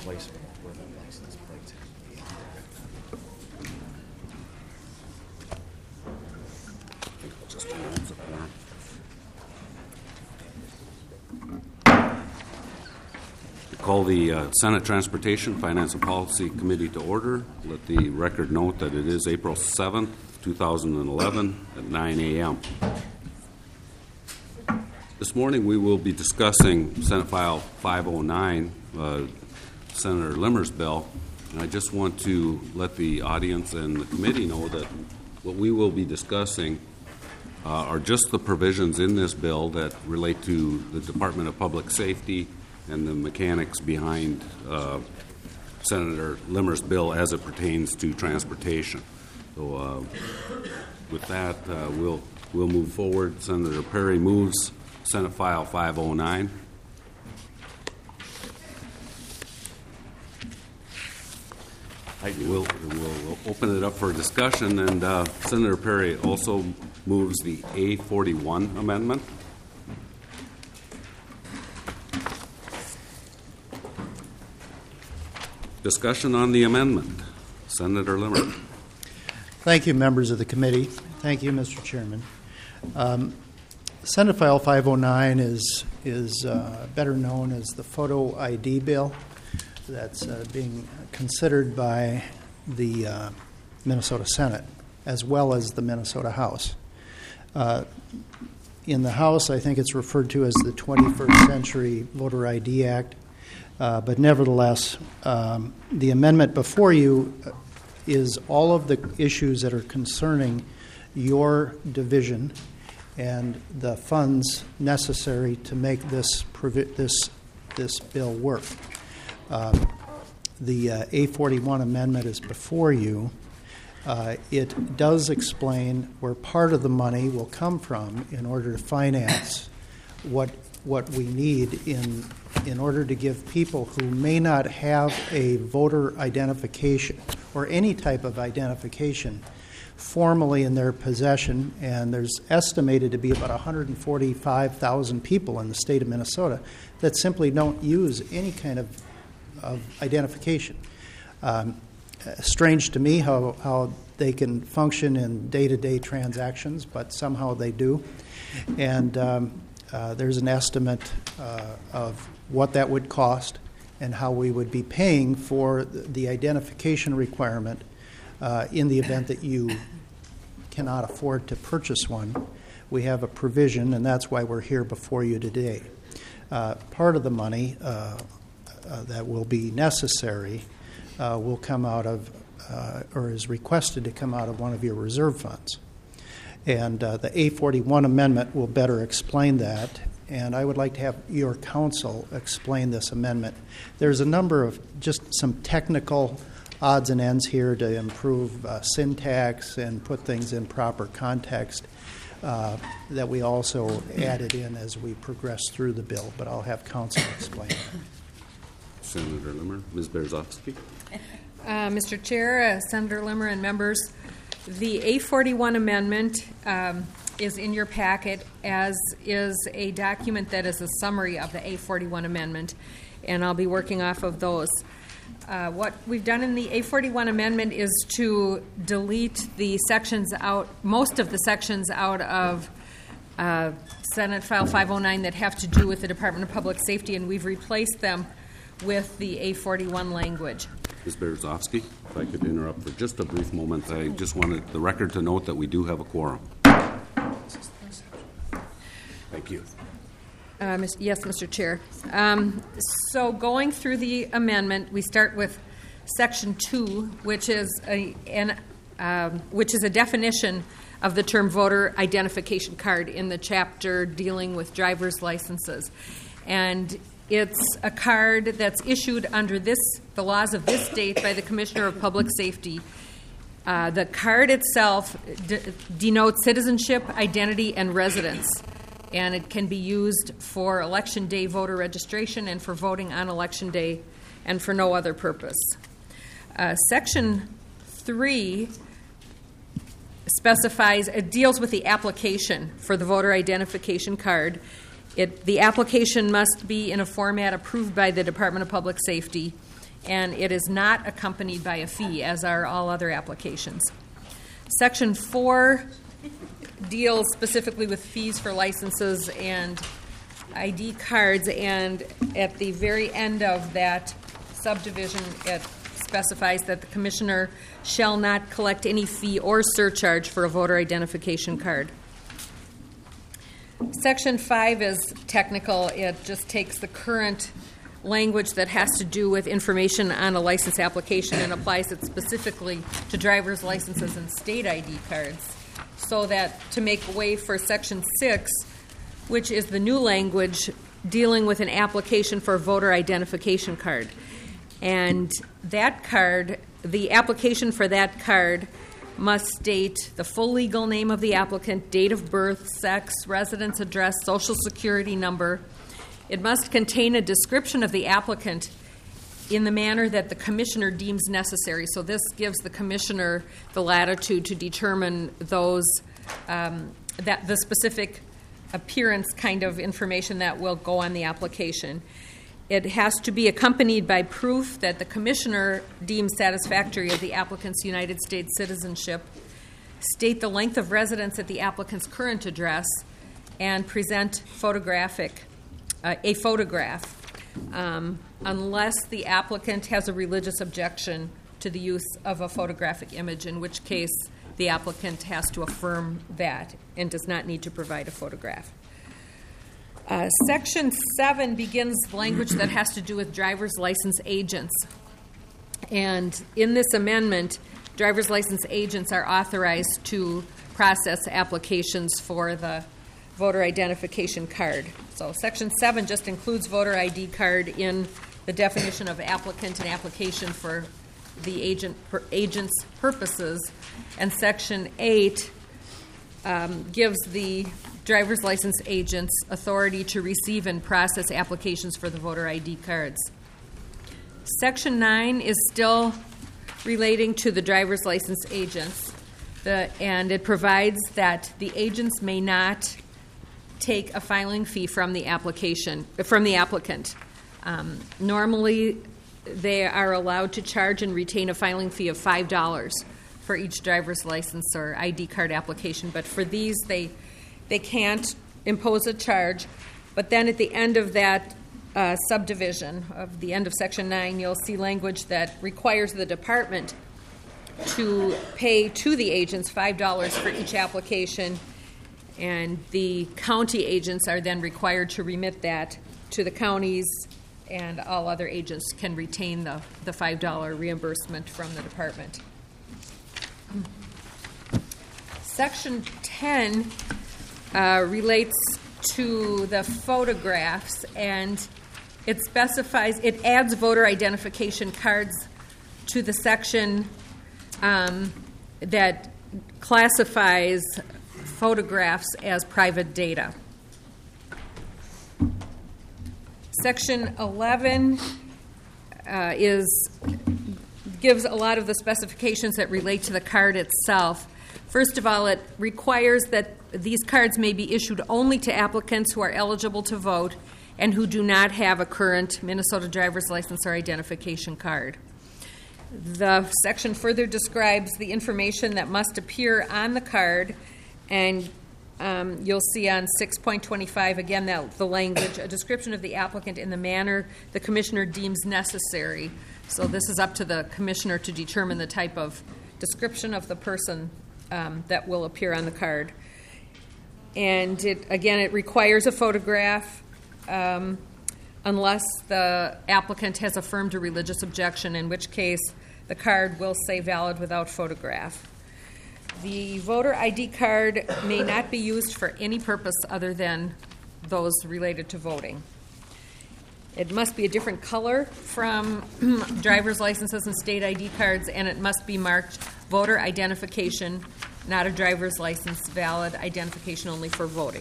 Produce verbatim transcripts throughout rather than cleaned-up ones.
replacement where the license plates have to be. I think I'll just announce it for him. Call the uh, Senate Transportation, Finance and Policy Committee to order. Let the record note that it is April seventh, two thousand eleven at nine a.m. This morning we will be discussing Senate File five oh nine, uh, Senator Limmer's bill. And I just want to let the audience and the committee know that what we will be discussing uh, are just the provisions in this bill that relate to the Department of Public Safety and the mechanics behind uh, Senator Limmer's bill as it pertains to transportation. So uh, with that, uh, we'll we'll move forward. Senator Perry moves Senate File five oh nine. I will we'll open it up for discussion, and uh, Senator Perry also moves the A forty-one amendment. Discussion on the amendment. Senator Limmer. Thank you, members of the committee. Thank you, Mister Chairman. Um, Senate File five oh nine is is uh, better known as the photo I D bill that's uh, being considered by the uh, Minnesota Senate as well as the Minnesota House. Uh, in the House, I think it's referred to as the twenty-first Century Voter I D Act. Uh, but nevertheless, um, the amendment before you is all of the issues that are concerning your division and the funds necessary to make this provi- this this bill work. Um, the uh, A forty-one amendment is before you. Uh, it does explain where part of the money will come from in order to finance what what we need in in order to give people who may not have a voter identification or any type of identification formally in their possession, and there's estimated to be about one hundred forty-five thousand people in the state of Minnesota that simply don't use any kind of, of identification. Um, strange to me how, how they can function in day-to-day transactions, but somehow they do. And um, Uh, there's an estimate uh, of what that would cost and how we would be paying for the, the identification requirement uh, in the event that you cannot afford to purchase one. We have a provision, and that's why we're here before you today. Uh, part of the money uh, uh, that will be necessary uh, will come out of, uh, or is requested to come out of one of your reserve funds. And uh, the A forty-one amendment will better explain that, and I would like to have your counsel explain this amendment. There's a number of just some technical odds and ends here to improve uh, syntax and put things in proper context uh, that we also added in as we progress through the bill, but I'll have counsel explain it. Senator Limmer. Miz Berezovsky. Uh, Mister Chair, uh, Senator Limmer, and members, the A forty-one amendment um, is in your packet, as is a document that is a summary of the A forty-one amendment, and I'll be working off of those. Uh, what we've done in the A forty-one amendment is to delete the sections out, most of the sections out of uh, Senate File five oh nine that have to do with the Department of Public Safety, and we've replaced them with the A forty-one language. Miz Berezovsky, if I could interrupt for just a brief moment. I just wanted the record to note that we do have a quorum. Thank you. Uh, yes, Mister Chair. Um, so going through the amendment, we start with Section two, which is a an, um, which is a definition of the term voter identification card in the chapter dealing with driver's licenses, and it's a card that's issued under this the laws of this state by the Commissioner of Public Safety. Uh, the card itself de- denotes citizenship, identity, and residence, and it can be used for Election Day voter registration and for voting on Election Day and for no other purpose. Uh, Section three specifies, it deals with the application for the voter identification card. It, the application must be in a format approved by the Department of Public Safety, and it is not accompanied by a fee, as are all other applications. Section four deals specifically with fees for licenses and I D cards, and at the very end of that subdivision, it specifies that the commissioner shall not collect any fee or surcharge for a voter identification card. Section five is technical. It just takes the current language that has to do with information on a license application and applies it specifically to driver's licenses and state I D cards, so that to make way for Section six, which is the new language dealing with an application for a voter identification card. And that card, the application for that card must state the full legal name of the applicant, date of birth, sex, residence address, social security number. It must contain a description of the applicant in the manner that the commissioner deems necessary. So this gives the commissioner the latitude to determine those um, that the specific appearance kind of information that will go on the application. It has to be accompanied by proof that the commissioner deems satisfactory of the applicant's United States citizenship, state the length of residence at the applicant's current address, and present photographic, uh, a photograph, um, unless the applicant has a religious objection to the use of a photographic image, in which case the applicant has to affirm that and does not need to provide a photograph. Uh, Section seven begins language that has to do with driver's license agents. And in this amendment, driver's license agents are authorized to process applications for the voter identification card. So Section seven just includes voter I D card in the definition of applicant and application for the agent per, agent's purposes. And Section eight um, gives the driver's license agents authority to receive and process applications for the voter I D cards. Section nine is still relating to the driver's license agents, the, and it provides that the agents may not take a filing fee from the application from the applicant. Um, normally, they are allowed to charge and retain a filing fee of five dollars for each driver's license or I D card application, but for these, they They can't impose a charge. But then at the end of that uh, subdivision, of the end of Section nine, you'll see language that requires the department to pay to the agents five dollars for each application, and the county agents are then required to remit that to the counties, and all other agents can retain the, the five dollars reimbursement from the department. Section ten Uh, relates to the photographs, and it specifies, it adds voter identification cards to the section um, that classifies photographs as private data. Section eleven uh, is gives a lot of the specifications that relate to the card itself. First of all, it requires that these cards may be issued only to applicants who are eligible to vote and who do not have a current Minnesota driver's license or identification card. The section further describes the information that must appear on the card, and um, you'll see on six point twenty-five, again, that the language, a description of the applicant in the manner the commissioner deems necessary. So this is up to the commissioner to determine the type of description of the person Um, that will appear on the card. And it, again, it requires a photograph um, unless the applicant has affirmed a religious objection, in which case the card will say valid without photograph. The voter I D card may not be used for any purpose other than those related to voting. It must be a different color from driver's licenses and state I D cards, and it must be marked voter identification, not a driver's license, valid identification only for voting.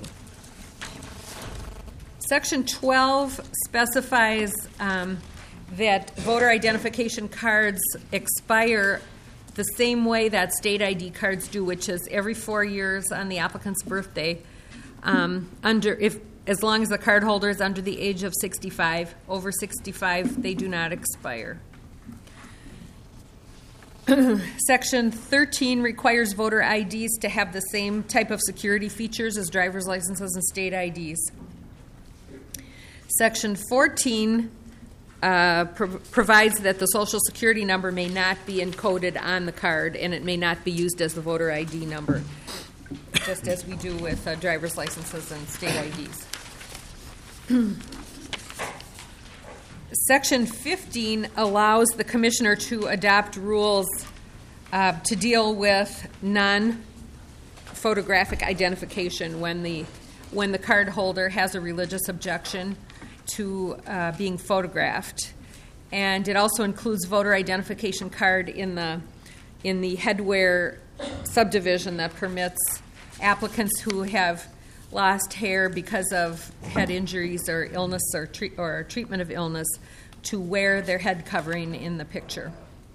Section twelve specifies um, that voter identification cards expire the same way that state I D cards do, which is every four years on the applicant's birthday, um, under if as long as the card holder is under the age of sixty-five. Over sixty-five, they do not expire. Section thirteen requires voter I Ds to have the same type of security features as driver's licenses and state I Ds. Section fourteen uh, pro- provides that the Social Security number may not be encoded on the card, and it may not be used as the voter I D number, just as we do with uh, driver's licenses and state I Ds. Section fifteen allows the commissioner to adopt rules uh, to deal with non-photographic identification when the when the card holder has a religious objection to uh, being photographed, and it also includes voter identification card in the in the headwear subdivision that permits applicants who have lost hair because of head injuries or illness or, treat, or treatment of illness to wear their head covering in the picture.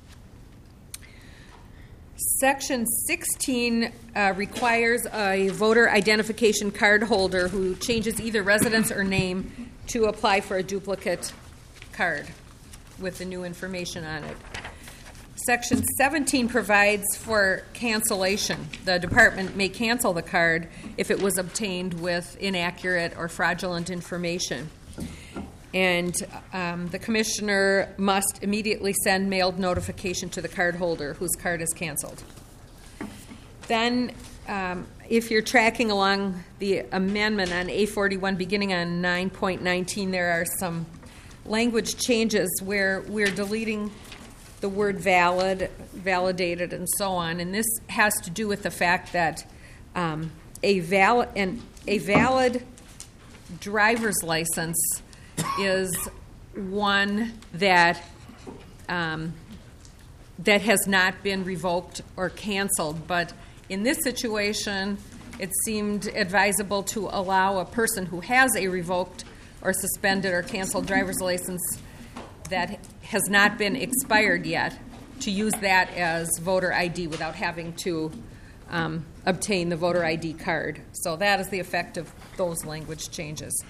Section sixteen uh, requires a voter identification card holder who changes either residence or name to apply for a duplicate card with the new information on it. Section seventeen provides for cancellation. The department may cancel the card if it was obtained with inaccurate or fraudulent information. And um, the commissioner must immediately send mailed notification to the card holder whose card is canceled. Then, um, if you're tracking along the amendment on A forty-one, beginning on nine point nineteen, there are some language changes where we're deleting the word valid, validated, and so on. And this has to do with the fact that um, a valid and a valid driver's license is one that um, that has not been revoked or canceled. But in this situation, it seemed advisable to allow a person who has a revoked or suspended or canceled driver's license that has not been expired yet to use that as voter I D without having to um, obtain the voter I D card. So that is the effect of those language changes.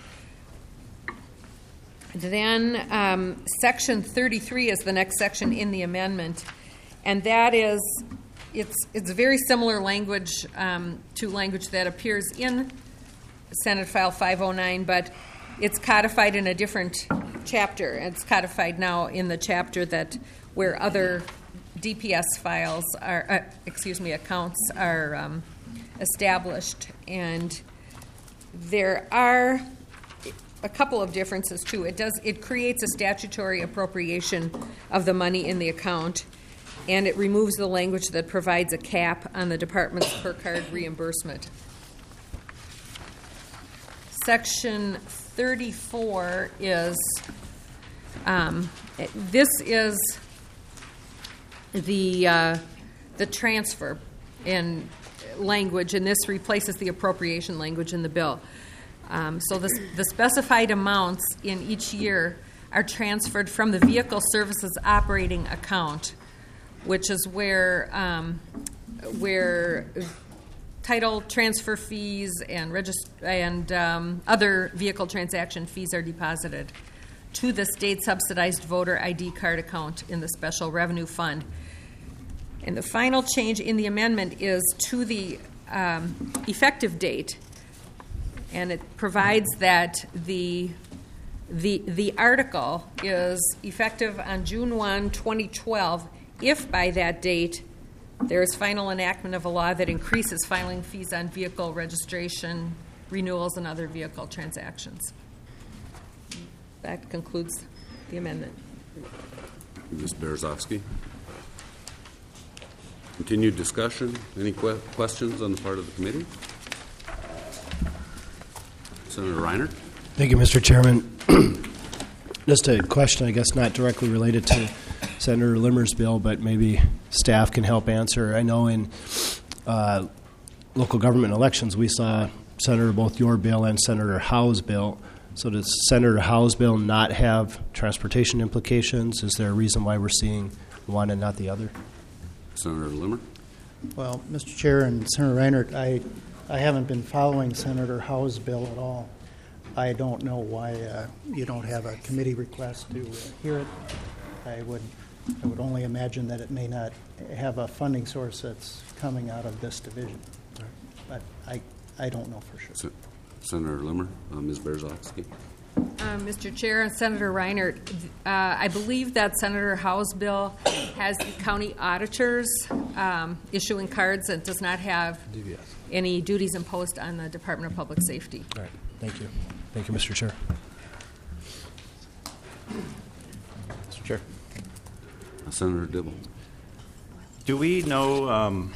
Then um, Section thirty-three is the next section in the amendment, and that is, it's it's very similar language um, to language that appears in Senate File five oh nine, but it's codified in a different chapter. It's codified now in the chapter that where other D P S files are, uh, excuse me, accounts are um, established, and there are a couple of differences too. It does it creates a statutory appropriation of the money in the account, and it removes the language that provides a cap on the department's per card reimbursement. Section thirty-four is um, this is the uh, the transfer in language, and this replaces the appropriation language in the bill. Um, so the, the specified amounts in each year are transferred from the Vehicle Services Operating Account, which is where um, where title transfer fees and regist- and um, other vehicle transaction fees are deposited to the state-subsidized voter I D card account in the Special Revenue Fund. And the final change in the amendment is to the um, effective date. And it provides that the the the article is effective on June first, twenty twelve, if by that date there is final enactment of a law that increases filing fees on vehicle registration, renewals, and other vehicle transactions. That concludes the amendment. Miz Berezovsky. Continued discussion. Any que- questions on the part of the committee? Senator Reiner. Thank you, Mister Chairman. Just a question, I guess, not directly related to Senator Limmer's bill, but maybe staff can help answer. I know in uh, local government elections, we saw Senator both your bill and Senator Howe's bill. So does Senator Howe's bill not have transportation implications? Is there a reason why we're seeing one and not the other? Senator Limmer. Well, Mister Chair and Senator Reinert, I I haven't been following Senator Howe's bill at all. I don't know why uh, you don't have a committee request to uh, hear it. I would I would only imagine that it may not have a funding source that's coming out of this division. But I, I don't know for sure. Se- Senator Limmer, uh, Miz Berzofsky. Uh, Mister Chair and Senator Reiner, uh, I believe that Senator Howe's bill has the county auditors um, issuing cards and does not have any duties imposed on the Department of Public Safety. All right. Thank you. Thank you, Mister Chair. Mister Chair. Uh, Senator Dibble. Do we know, um,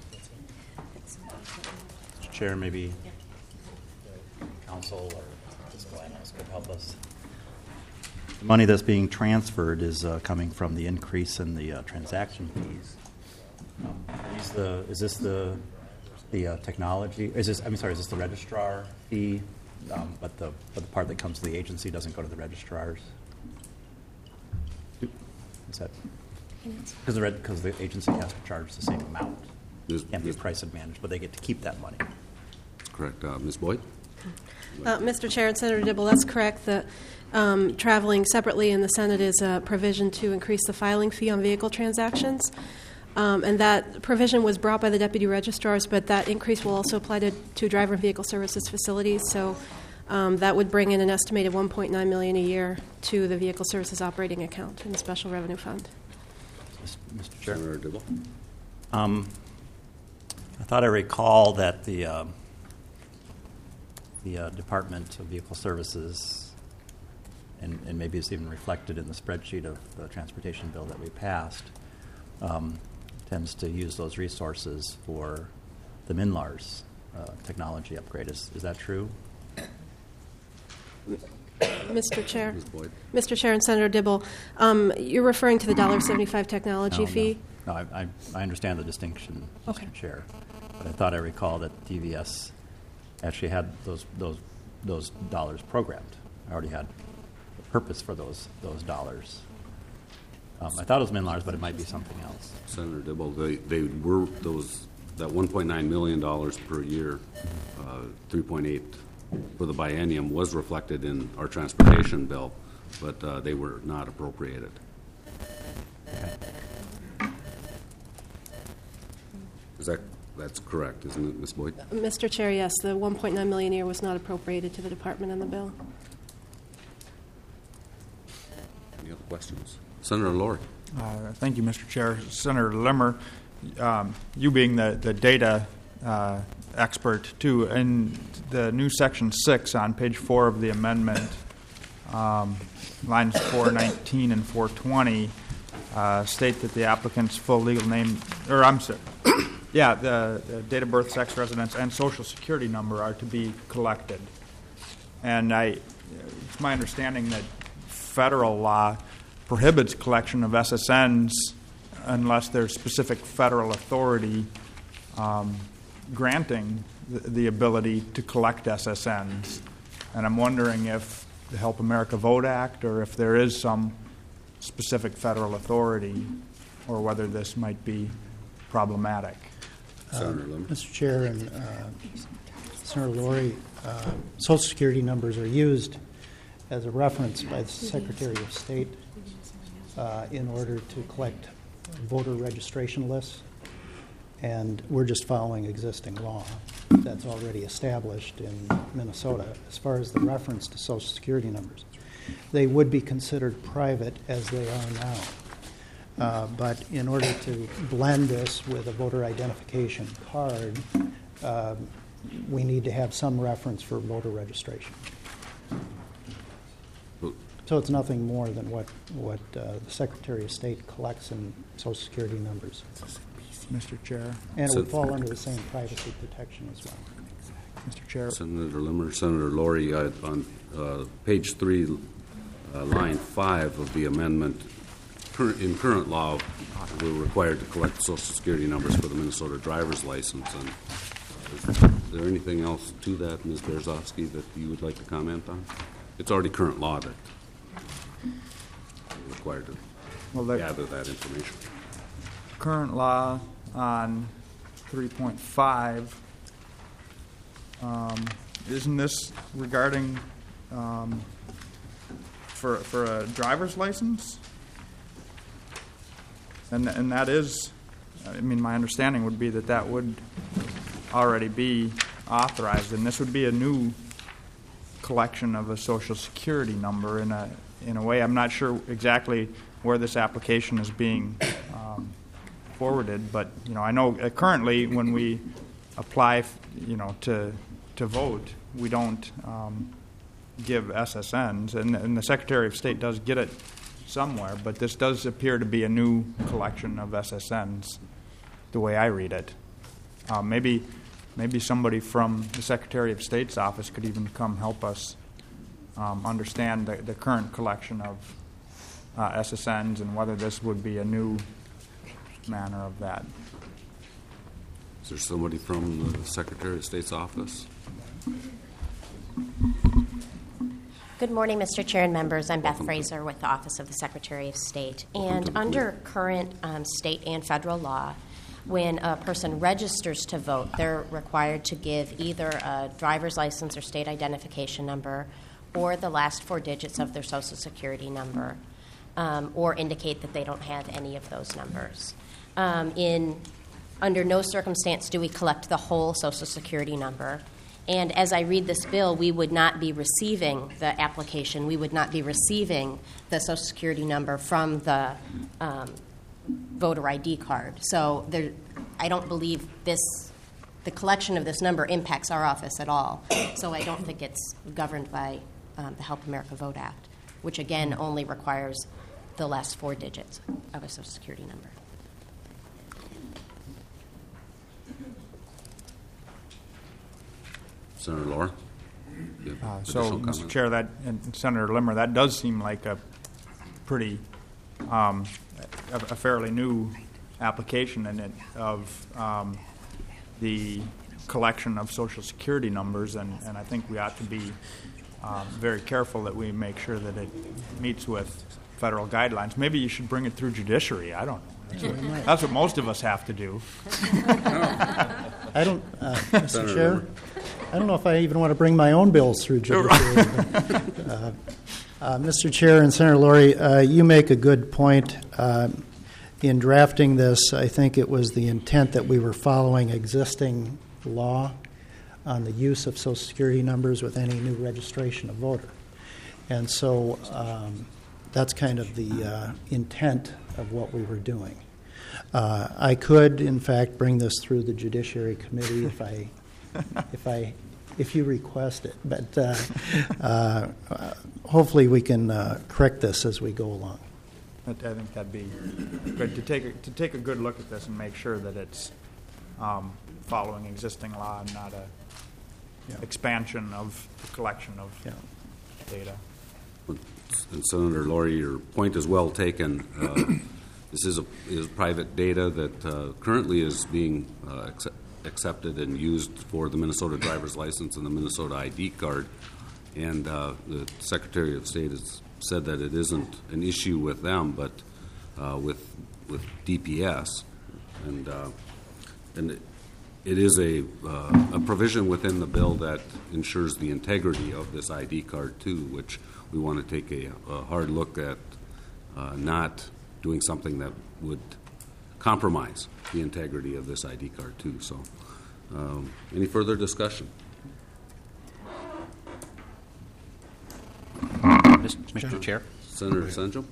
Mister Chair, maybe council or fiscal analyst could help us? The money that's being transferred is uh, coming from the increase in the uh, transaction fees. Um, is, the, is this the the uh, technology? Is this? I'm sorry. Is this the registrar fee? Um, but the but the part that comes to the agency doesn't go to the registrars. Is that because the because the agency has to charge the same amount? Ms. Can't be Ms. price advantage, but they get to keep that money. Correct. Uh, Miz Boyd. Uh, Mister Chair and Senator Dibble, that's correct. The um, traveling separately in the Senate is a provision to increase the filing fee on vehicle transactions. Um, and that provision was brought by the deputy registrars, but that increase will also apply to, to driver and vehicle services facilities. So um, that would bring in an estimated one point nine million dollars a year to the vehicle services operating account in the special revenue fund. Mister Chair. Senator Dibble. Um, I thought I recall that the uh, the uh, Department of Vehicle Services, and, and maybe it's even reflected in the spreadsheet of the transportation bill that we passed, um, tends to use those resources for the MNLARS uh, technology upgrade. Is, is that true? Mister Chair. Miz Boyd. Mister Chair and Senator Dibble, um, you're referring to the one dollar seventy-five technology No, fee? No, no I, I, I understand the distinction, Okay. Mister Chair. But I thought I recall that D V S actually had those those those dollars programmed. I already had a purpose for those those dollars. Um, I thought it was MNLARS, but it might be something else. Senator Dibble. They they were those that one point nine million dollars per year, uh, three point eight for the biennium was reflected in our transportation bill, but uh, they were not appropriated. Is that that's correct, isn't it, Miz Boyd? Mister Chair, yes, the one point nine million dollars a year was not appropriated to the department in the bill. Any other questions? Senator Lori. Uh, thank you, Mister Chair. Senator Limmer, um, you being the, the data uh, expert, too, in the new Section six on page four of the amendment, um, lines four nineteen and four twenty, uh, state that the applicant's full legal name, or I'm sorry, yeah, the, the date of birth, sex, residence, and social security number are to be collected. And I, it's my understanding that federal law prohibits collection of S S Ns unless there's specific federal authority um, granting the, the ability to collect S S Ns. And I'm wondering if the Help America Vote Act or if there is some specific federal authority or whether this might be problematic. Senator Limmer. Mister Chair and uh, Senator Lori, uh, Social Security numbers are used as a reference by the Secretary of State uh, in order to collect voter registration lists, and we're just following existing law that's already established in Minnesota. As far as the reference to Social Security numbers, they would be considered private as they are now. Uh, but in order to blend this with a voter identification card, uh, we need to have some reference for voter registration. So it's nothing more than what, what uh, the Secretary of State collects in Social Security numbers. Mister Chair. And it So- would fall under the same privacy protection as well. Mister Chair. Senator Limmer, Senator Lori, uh, on uh, page three, uh, line five of the amendment, current, in current law, we're required to collect Social Security numbers for the Minnesota driver's license. And is there anything else to that, Miz Berzofsky, that you would like to comment on? It's already current law that we're required to Well, the gather that information. current law on three point five, um, isn't this regarding um, for for a driver's license? and and that is, I mean, my understanding would be that that would already be authorized, and this would be a new collection of a Social Security number in a in a way. I'm not sure exactly where this application is being um, forwarded, but you know, I know uh, currently when we apply, f- you know, to to vote, we don't um, give S S Ns, and, and the Secretary of State does get it somewhere, but this does appear to be a new collection of S S Ns, the way I read it. Uh, maybe, maybe somebody from the Secretary of State's office could even come help us um, understand the, the current collection of uh, S S Ns and whether this would be a new manner of that. Is there somebody from the Secretary of State's office? Good morning, Mister Chair and members. I'm Beth Fraser with the Office of the Secretary of State. And under current um, state and federal law, when a person registers to vote, they're required to give either a driver's license or state identification number or the last four digits of their Social Security number, um, or indicate that they don't have any of those numbers. Um, in under no circumstance do we collect the whole Social Security number. And as I read this bill, we would not be receiving the application. We would not be receiving the Social Security number from the um, voter I D card. So there, I don't believe this, the collection of this number impacts our office at all. So I don't think it's governed by um, the Help America Vote Act, which again only requires the last four digits of a Social Security number. Senator Laura? Uh, so, Mister Chair, that and Senator Limmer, that does seem like a pretty, um, a, a fairly new application in it of um, the collection of Social Security numbers, and, and I think we ought to be um, very careful that we make sure that it meets with federal guidelines. Maybe you should bring it through judiciary. I don't know. That's what, that's what most of us have to do. I don't, uh, Mister Chair, I don't know if I even want to bring my own bills through judiciary. uh, uh, Mister Chair and Senator Laurie, uh, you make a good point. Uh, in drafting this, I think it was the intent that we were following existing law on the use of Social Security numbers with any new registration of voter. And so um, that's kind of the uh, intent of what we were doing. Uh, I could, in fact, bring this through the Judiciary Committee if I, if I, if you request it. But uh, uh, hopefully, we can uh, correct this as we go along. I think that'd be good to take a, to take a good look at this and make sure that it's um, following existing law and not a yeah. expansion of the collection of yeah. data. And Senator Laurie, your point is well taken. Uh, this is a is private data that uh, currently is being uh, accept, accepted and used for the Minnesota driver's license and the Minnesota I D card. And uh, the Secretary of State has said that it isn't an issue with them, but uh, with with D P S, and uh, and it, it is a uh, a provision within the bill that ensures the integrity of this I D card too, which we want to take a, a hard look at, uh, not doing something that would compromise the integrity of this I D card too. So, um, any further discussion? Mister Chair. Senator Senjum.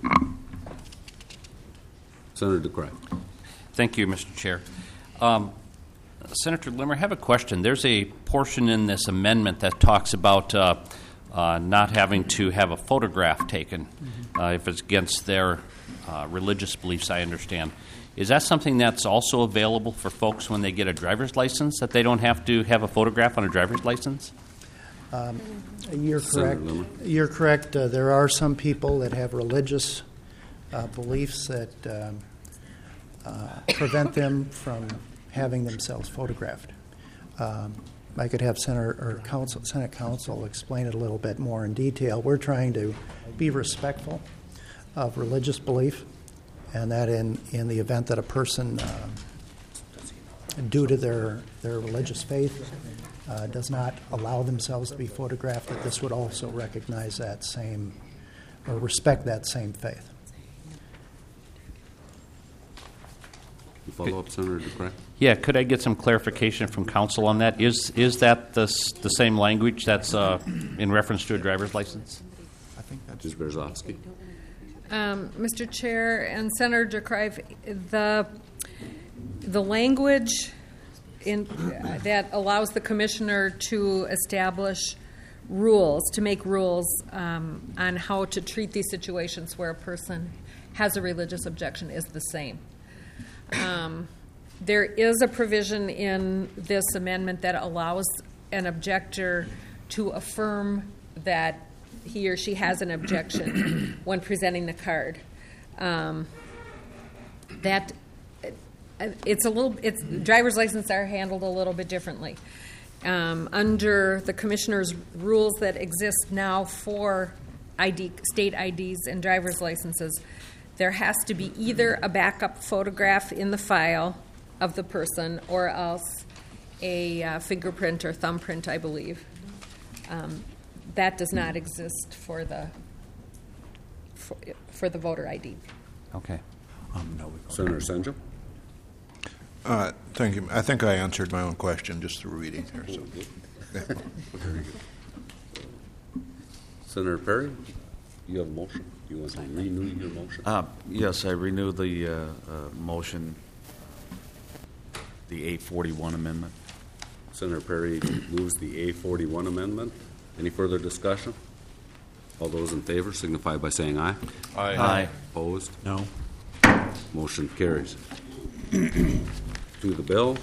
Senator DeCray. Thank you, Mister Chair. Um, Senator Limmer, I have a question. There's a portion in this amendment that talks about uh, uh, not having to have a photograph taken mm-hmm. uh, if it's against their uh, religious beliefs, I understand. Is that something that's also available for folks when they get a driver's license, that they don't have to have a photograph on a driver's license? Um, you're correct. You're correct. Uh, there are some people that have religious uh, beliefs that um, uh, prevent them from having themselves photographed. Um, I could have Senator or Council, Senate Counsel explain it a little bit more in detail. We're trying to be respectful of religious belief, and that in, in the event that a person, uh, due to their, their religious faith, uh, does not allow themselves to be photographed, that this would also recognize that same, or respect that same faith. You follow up, Senator DeCray? Yeah, could I get some clarification from council on that? Is is that the, s- the same language that's uh, in reference to a driver's license? I think that's Miz Berzofsky? Um, Mister Chair and Senator DeCrive, the the language in, uh, that allows the commissioner to establish rules, to make rules um, on how to treat these situations where a person has a religious objection is the same. Um, there is a provision in this amendment that allows an objector to affirm that he or she has an objection when presenting the card. Um, that it's a little. It's driver's licenses are handled a little bit differently. Um, under the commissioner's rules that exist now for I D, state I Ds and driver's licenses, there has to be either a backup photograph in the file of the person or else a uh, fingerprint or thumbprint, I believe. Um, that does not exist for the for, for the voter I D. Okay. Um, no, we Senator Senja? Uh, Thank you. I think I answered my own question just through reading here. So. Senator Perry, you have a motion. You want to renew your motion? Uh, Yes, I renew the uh, uh, motion, the eight forty-one amendment. Senator Perry moves the A forty-one amendment. Any further discussion? All those in favor signify by saying aye. Aye. Aye. Opposed? No. Motion carries. To the bill.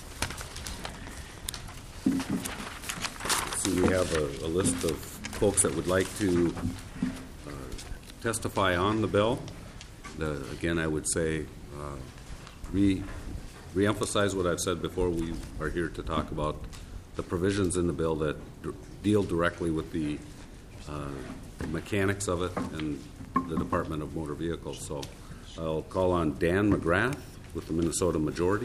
See, we have a, a list of folks that would like to uh, testify on the bill. The, again, I would say uh, re reemphasize what I've said before. We are here to talk about the provisions in the bill that d- deal directly with the uh, mechanics of it and the Department of Motor Vehicles. So I'll call on Dan McGrath with the Minnesota Majority.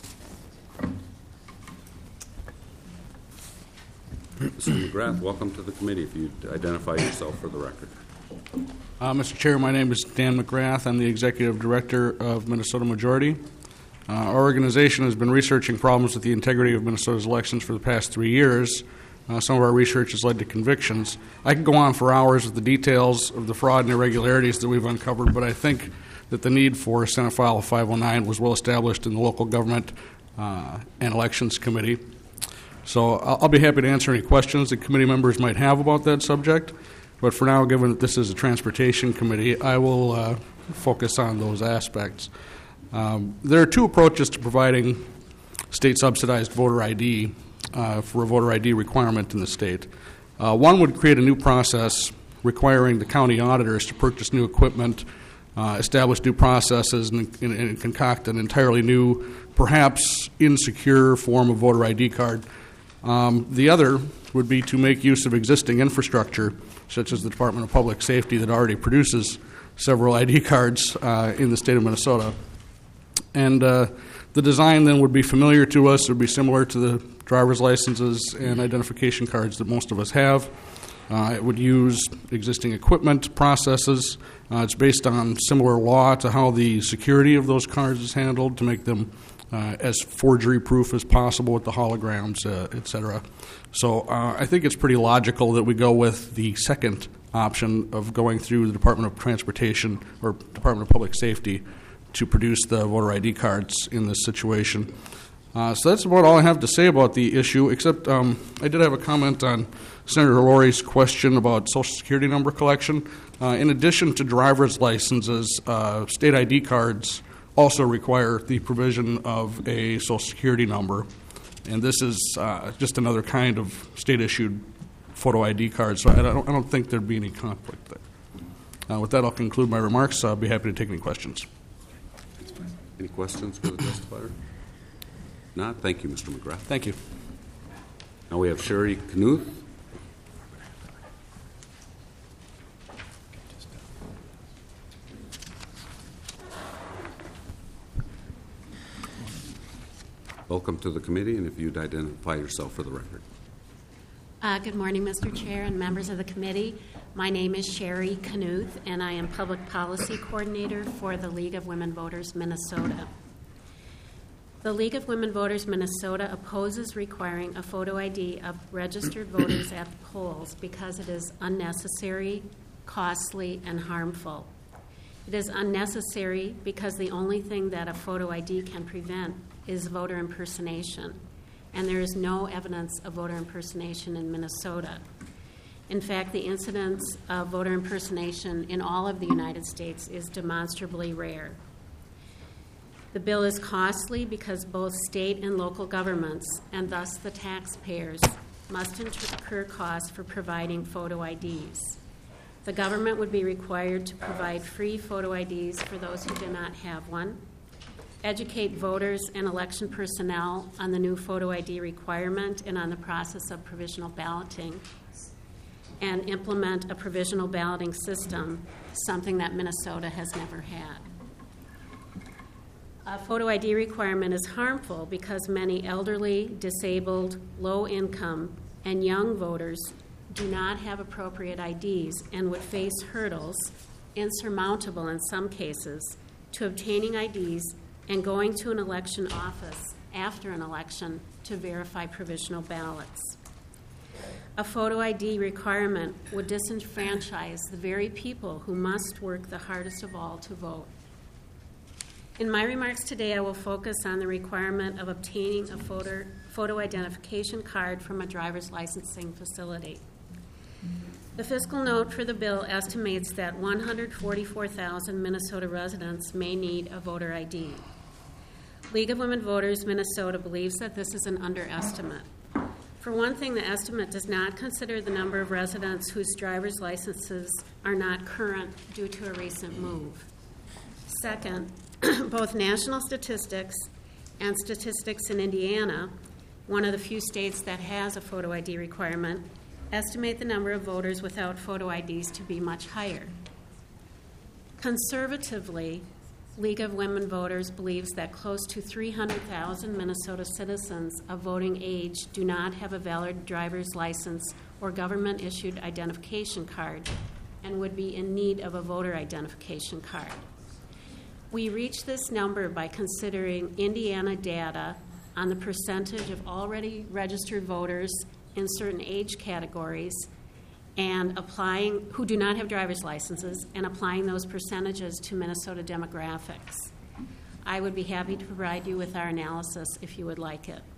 Mister McGrath, welcome to the committee. If you'd identify yourself for the record. Uh, Mister Chair, my name is Dan McGrath. I'm the Executive Director of Minnesota Majority. Uh, our organization has been researching problems with the integrity of Minnesota's elections for the past three years. Uh, some of our research has led to convictions. I could go on for hours with the details of the fraud and irregularities that we've uncovered, but I think that the need for Senate File five oh nine was well established in the Local Government uh, and Elections Committee. So I'll, I'll be happy to answer any questions that committee members might have about that subject. But for now, given that this is a transportation committee, I will uh, focus on those aspects. Um, there are two approaches to providing state-subsidized voter I D uh, for a voter I D requirement in the state. Uh, one would create a new process requiring the county auditors to purchase new equipment, uh, establish new processes, and, and, and concoct an entirely new, perhaps insecure form of voter I D card. Um, the other would be to make use of existing infrastructure, such as the Department of Public Safety that already produces several I D cards uh, in the state of Minnesota. And uh, the design then would be familiar to us. It would be similar to the driver's licenses and identification cards that most of us have. Uh, it would use existing equipment, processes. Uh, it's based on similar law to how the security of those cards is handled to make them uh, as forgery-proof as possible with the holograms, uh, et cetera. So uh, I think it's pretty logical that we go with the second option of going through the Department of Transportation or Department of Public Safety to produce the voter I D cards in this situation. Uh, so that's about all I have to say about the issue, except um, I did have a comment on Senator Lori's question about Social Security number collection. Uh, in addition to driver's licenses, uh, state I D cards also require the provision of a Social Security number. And this is uh, just another kind of state-issued photo I D card, so I don't, I don't think there'd be any conflict there. Uh, with that, I'll conclude my remarks. I'll be happy to take any questions. Any questions for the testifier? Not? Thank you, Mister McGrath. Thank you. Now we have Sherry Knuth. Welcome to the committee, and if you'd identify yourself for the record. Uh, good morning, Mister Chair and members of the committee. My name is Sherry Knuth, and I am Public Policy Coordinator for the League of Women Voters Minnesota. The League of Women Voters Minnesota opposes requiring a photo I D of registered voters at the polls because it is unnecessary, costly, and harmful. It is unnecessary because the only thing that a photo I D can prevent is voter impersonation, and there is no evidence of voter impersonation in Minnesota. In fact, the incidence of voter impersonation in all of the United States is demonstrably rare. The bill is costly because both state and local governments, and thus the taxpayers, must incur costs for providing photo I Ds. The government would be required to provide free photo I Ds for those who do not have one, educate voters and election personnel on the new photo I D requirement and on the process of provisional balloting, and implement a provisional balloting system, something that Minnesota has never had. A photo I D requirement is harmful because many elderly, disabled, low-income, and young voters do not have appropriate I Ds and would face hurdles, insurmountable in some cases, to obtaining I Ds and going to an election office after an election to verify provisional ballots. A photo I D requirement would disenfranchise the very people who must work the hardest of all to vote. In my remarks today, I will focus on the requirement of obtaining a photo, photo identification card from a driver's licensing facility. The fiscal note for the bill estimates that one hundred forty-four thousand Minnesota residents may need a voter I D. League of Women Voters Minnesota believes that this is an underestimate. For one thing, the estimate does not consider the number of residents whose driver's licenses are not current due to a recent move. Second, both national statistics and statistics in Indiana, one of the few states that has a photo I D requirement, estimate the number of voters without photo I Ds to be much higher. Conservatively, League of Women Voters believes that close to three hundred thousand Minnesota citizens of voting age do not have a valid driver's license or government-issued identification card and would be in need of a voter identification card. We reach this number by considering Indiana data on the percentage of already registered voters in certain age categories and applying who do not have driver's licenses and applying those percentages to Minnesota demographics. I would be happy to provide you with our analysis if you would like it.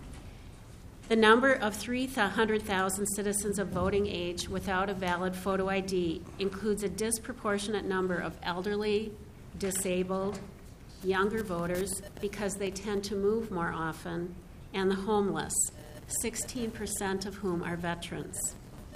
The number of three hundred thousand citizens of voting age without a valid photo I D includes a disproportionate number of elderly, disabled, younger voters because they tend to move more often, and the homeless, sixteen percent of whom are veterans.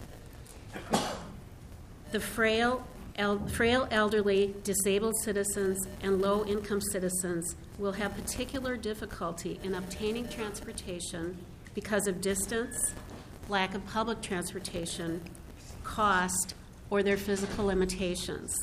The frail, el- frail elderly, disabled citizens, and low-income citizens will have particular difficulty in obtaining transportation because of distance, lack of public transportation, cost, or their physical limitations.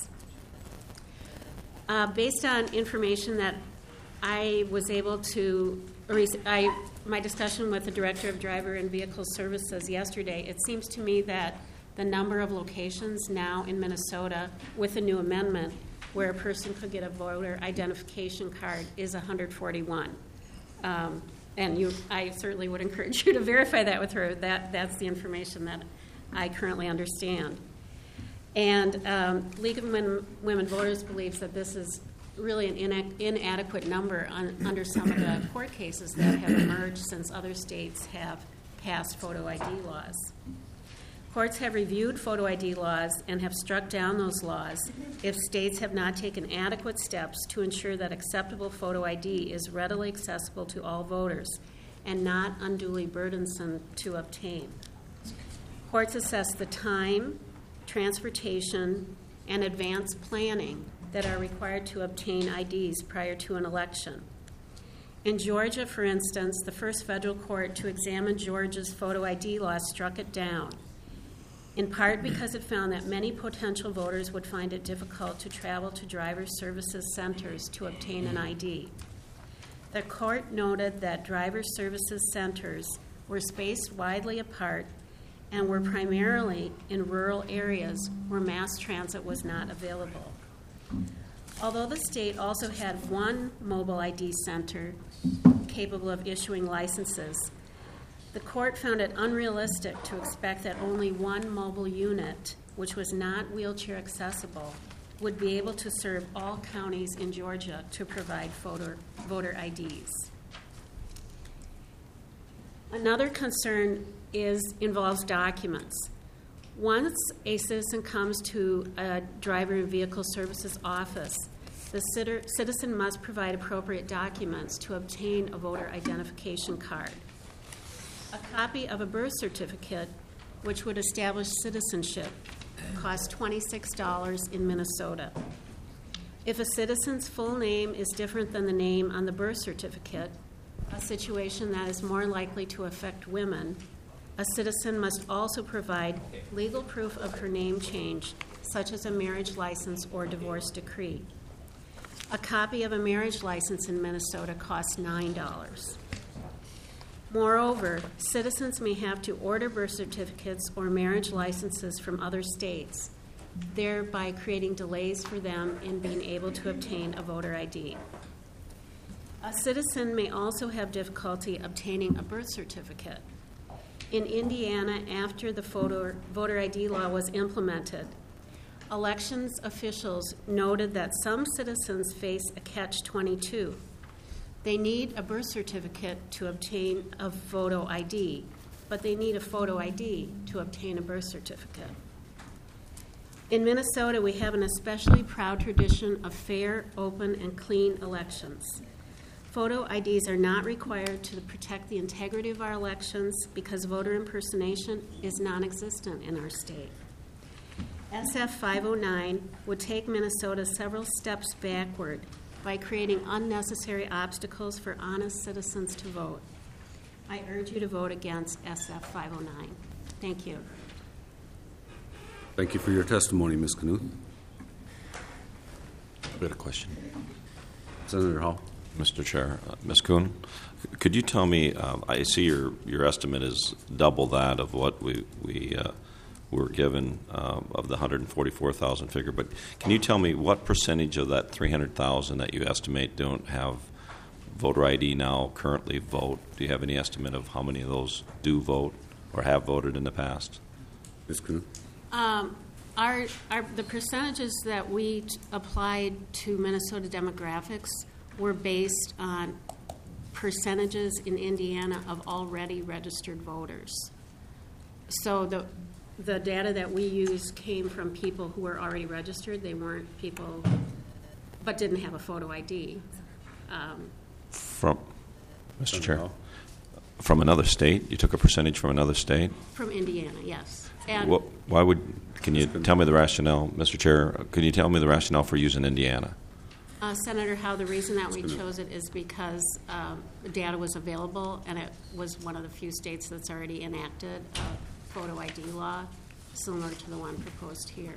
Uh, based on information that I was able to, or I, my discussion with the Director of Driver and Vehicle Services yesterday, it seems to me that the number of locations now in Minnesota with the new amendment where a person could get a voter identification card is one hundred forty-one. Um, and you, I certainly would encourage you to verify that with her. That, that's the information that I currently understand. And um, League of Women, Women Voters believes that this is really an ina- inadequate number on, under some of the court cases that have emerged since other states have passed photo I D laws. Courts have reviewed photo I D laws and have struck down those laws if states have not taken adequate steps to ensure that acceptable photo I D is readily accessible to all voters and not unduly burdensome to obtain. Courts assess the time, transportation, and advanced planning that are required to obtain I Ds prior to an election. In Georgia, for instance, the first federal court to examine Georgia's photo I D laws struck it down, in part because it found that many potential voters would find it difficult to travel to driver services centers to obtain an I D. The court noted that driver services centers were spaced widely apart and were primarily in rural areas where mass transit was not available. Although the state also had one mobile I D center, capable of issuing licenses. The court found it unrealistic to expect that only one mobile unit, which was not wheelchair accessible, would be able to serve all counties in Georgia to provide voter, voter I Ds. Another concern is involves documents. Once a citizen comes to a driver and vehicle services office, the citizen must provide appropriate documents to obtain a voter identification card. A copy of a birth certificate, which would establish citizenship, costs twenty-six dollars in Minnesota. If a citizen's full name is different than the name on the birth certificate, a situation that is more likely to affect women, a citizen must also provide legal proof of her name change, such as a marriage license or divorce decree. A copy of a marriage license in Minnesota costs nine dollars. Moreover, citizens may have to order birth certificates or marriage licenses from other states, thereby creating delays for them in being able to obtain a voter I D. A citizen may also have difficulty obtaining a birth certificate. In Indiana, after the photo, voter I D law was implemented, elections officials noted that some citizens face a catch twenty-two. They need a birth certificate to obtain a photo I D, but they need a photo I D to obtain a birth certificate. In Minnesota, we have an especially proud tradition of fair, open, and clean elections. Photo I Ds are not required to protect the integrity of our elections because voter impersonation is non-existent in our state. S F five oh nine would take Minnesota several steps backward by creating unnecessary obstacles for honest citizens to vote. I urge you to vote against S F five oh nine. Thank you. Thank you for your testimony, Miz Knuth. I've got a question. Senator Hall. Mister Chair, uh, Miz Kuhn, could you tell me, uh, I see your, your estimate is double that of what we, we uh, were given uh, of the one hundred forty-four thousand figure, but can you tell me what percentage of that three hundred thousand that you estimate don't have voter I D now currently vote? Do you have any estimate of how many of those do vote or have voted in the past? Miz Kuhn. Um, our, our, the percentages that we t- applied to Minnesota demographics were based on percentages in Indiana of already registered voters. So the the data that we used came from people who were already registered. They weren't people, but didn't have a photo I D. Um, from, Mister Chair, from another state? You took a percentage from another state? From Indiana, yes. And what, why would, can you tell me the rationale, Mister Chair, can you tell me the rationale for using Indiana? Uh, Senator Howe, the reason that we chose it is because um, the data was available, and it was one of the few states that's already enacted a photo I D law, similar to the one proposed here.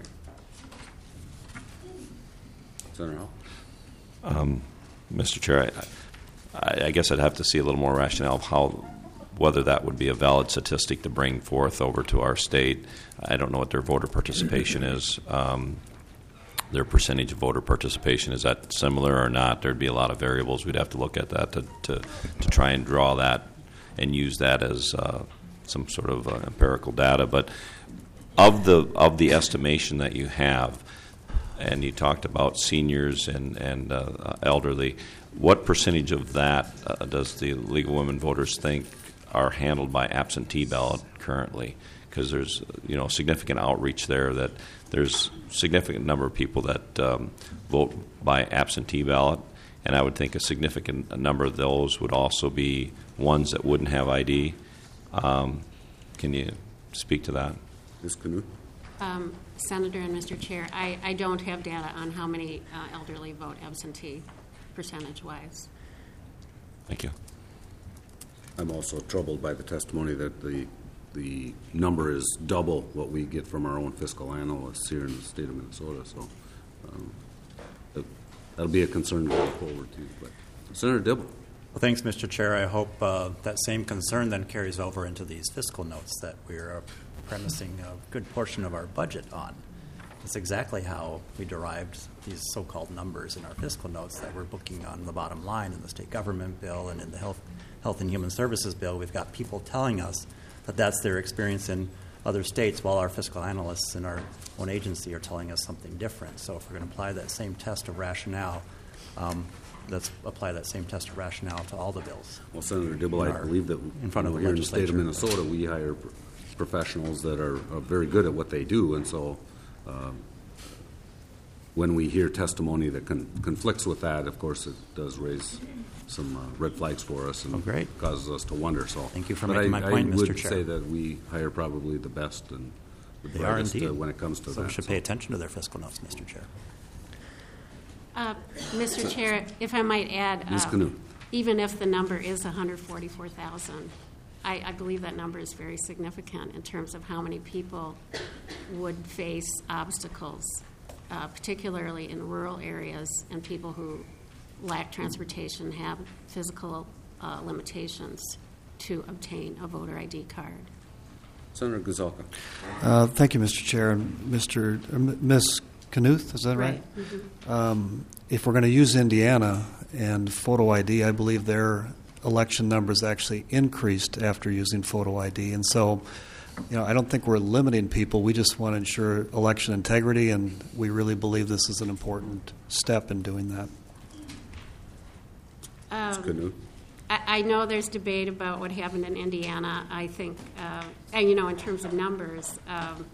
Senator Howe. Um, Mister Chair, I, I, I guess I'd have to see a little more rationale of how, whether that would be a valid statistic to bring forth over to our state. I don't know what their voter participation is. Um, their percentage of voter participation, is that similar or not? There'd be a lot of variables. We'd have to look at that to, to, to try and draw that and use that as uh, some sort of uh, empirical data. But of the of the estimation that you have, and you talked about seniors and, and uh, elderly, what percentage of that uh, does the League of Women Voters think are handled by absentee ballot currently? Because there's, you know, significant outreach there, that there's a significant number of people that um, vote by absentee ballot, and I would think a significant number of those would also be ones that wouldn't have I D. Um, can you speak to that? Miz Knuth. Um, Senator and Mister Chair, I, I don't have data on how many uh, elderly vote absentee percentage-wise. Thank you. I'm also troubled by the testimony that the the number is double what we get from our own fiscal analysts here in the state of Minnesota. So um, that, that'll be a concern going forward too. But Senator Dibble. Well, thanks, Mister Chair. I hope uh, that same concern then carries over into these fiscal notes that we're uh, premising a good portion of our budget on. That's exactly how we derived these so-called numbers in our fiscal notes that we're booking on the bottom line in the state government bill and in the health, health and human services bill. We've got people telling us that that's their experience in other states, while our fiscal analysts in our own agency are telling us something different. So if we're going to apply that same test of rationale, um, let's apply that same test of rationale to all the bills. Well, Senator Dibble, I believe that in front of the here in the state of legislature. Minnesota, we hire pr- professionals that are, are very good at what they do, and so um, when we hear testimony that con- conflicts with that, of course, it does raise some uh, red flags for us and Oh, great. causes us to wonder. So, Thank you for but making I, my point, I Mister would Chair. say that we hire probably the best and the They are brightest indeed. uh, when it comes to so that. we should pay attention to their fiscal notes, Mister Chair. Uh, Mister Chair, if I might add, Miz uh, Canoe. even if the number is one hundred forty-four thousand, I, I believe that number is very significant in terms of how many people would face obstacles, uh, particularly in rural areas and people who lack transportation, have physical uh, limitations to obtain a voter I D card. Senator Gazelka. Uh, thank you, Mister Chair. And Mister uh, M- Miz Knuth, is that right? Right. Mhm. Um, if we're going to use Indiana and photo I D, I believe their election numbers actually increased after using photo I D. And so, you know, I don't think we're limiting people. We just want to ensure election integrity, and we really believe this is an important step in doing that. Um, I, I know there's debate about what happened in Indiana. I think, uh, and you know, in terms of numbers, um,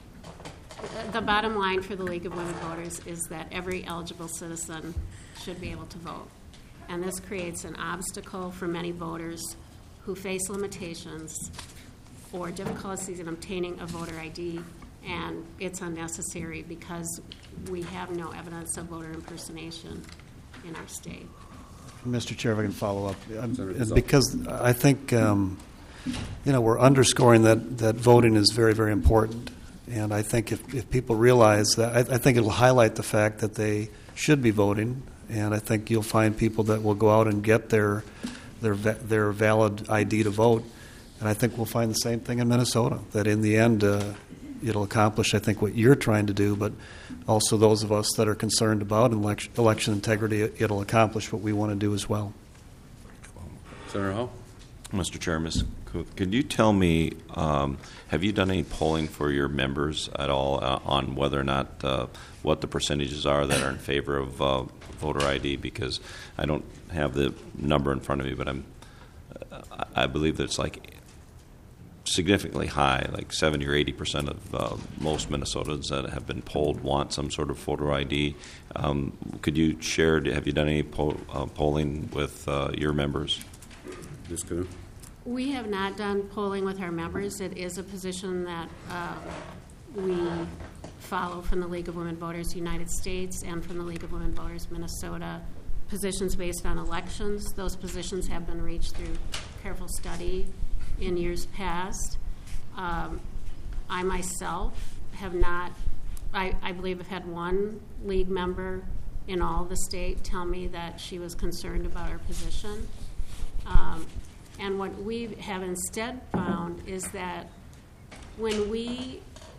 the bottom line for the League of Women Voters is that every eligible citizen should be able to vote. And this creates an obstacle for many voters who face limitations or difficulties in obtaining a voter I D, and it's unnecessary because we have no evidence of voter impersonation in our state. Mister Chair, if I can follow up, um, and because I think um, you know we're underscoring that, that voting is very, very important, and I think if, if people realize that, I, I think it'll highlight the fact that they should be voting, and I think you'll find people that will go out and get their their their valid I D to vote, and I think we'll find the same thing in Minnesota. That in the end, uh, it'll accomplish, I think, what you're trying to do, but also those of us that are concerned about election, election integrity, it'll accomplish what we want to do as well. Senator Hall? Mister Chair, Miz Kuth, could you tell me, um, have you done any polling for your members at all uh, on whether or not uh, what the percentages are that are in favor of uh, voter I D? Because I don't have the number in front of me, but I'm, uh, I believe that it's like significantly high, like seventy or eighty percent of uh, most Minnesotans that have been polled want some sort of voter I D. Um, could you share, have you done any poll, uh, polling with uh, your members? Miz Canoe? We have not done polling with our members. It is a position that uh, we follow from the League of Women Voters United States and from the League of Women Voters Minnesota, positions based on elections. Those positions have been reached through careful study in years past. Um, I myself have not, I, I believe I've had one league member in all the state tell me that she was concerned about our position. Um, and what we have instead found is that when we,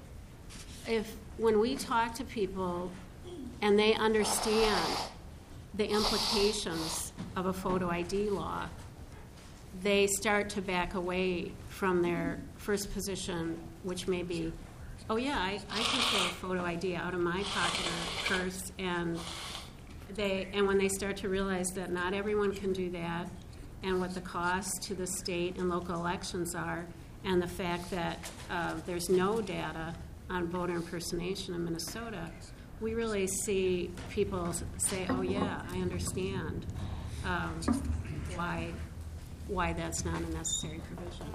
if when we talk to people and they understand the implications of a photo I D law, they start to back away from their first position, which may be, oh yeah, I, I can pull a photo I D out of my pocket or purse, and they and when they start to realize that not everyone can do that, and what the cost to the state and local elections are, and the fact that uh, there's no data on voter impersonation in Minnesota, we really see people say, oh yeah, I understand um, why why that's not a necessary provision.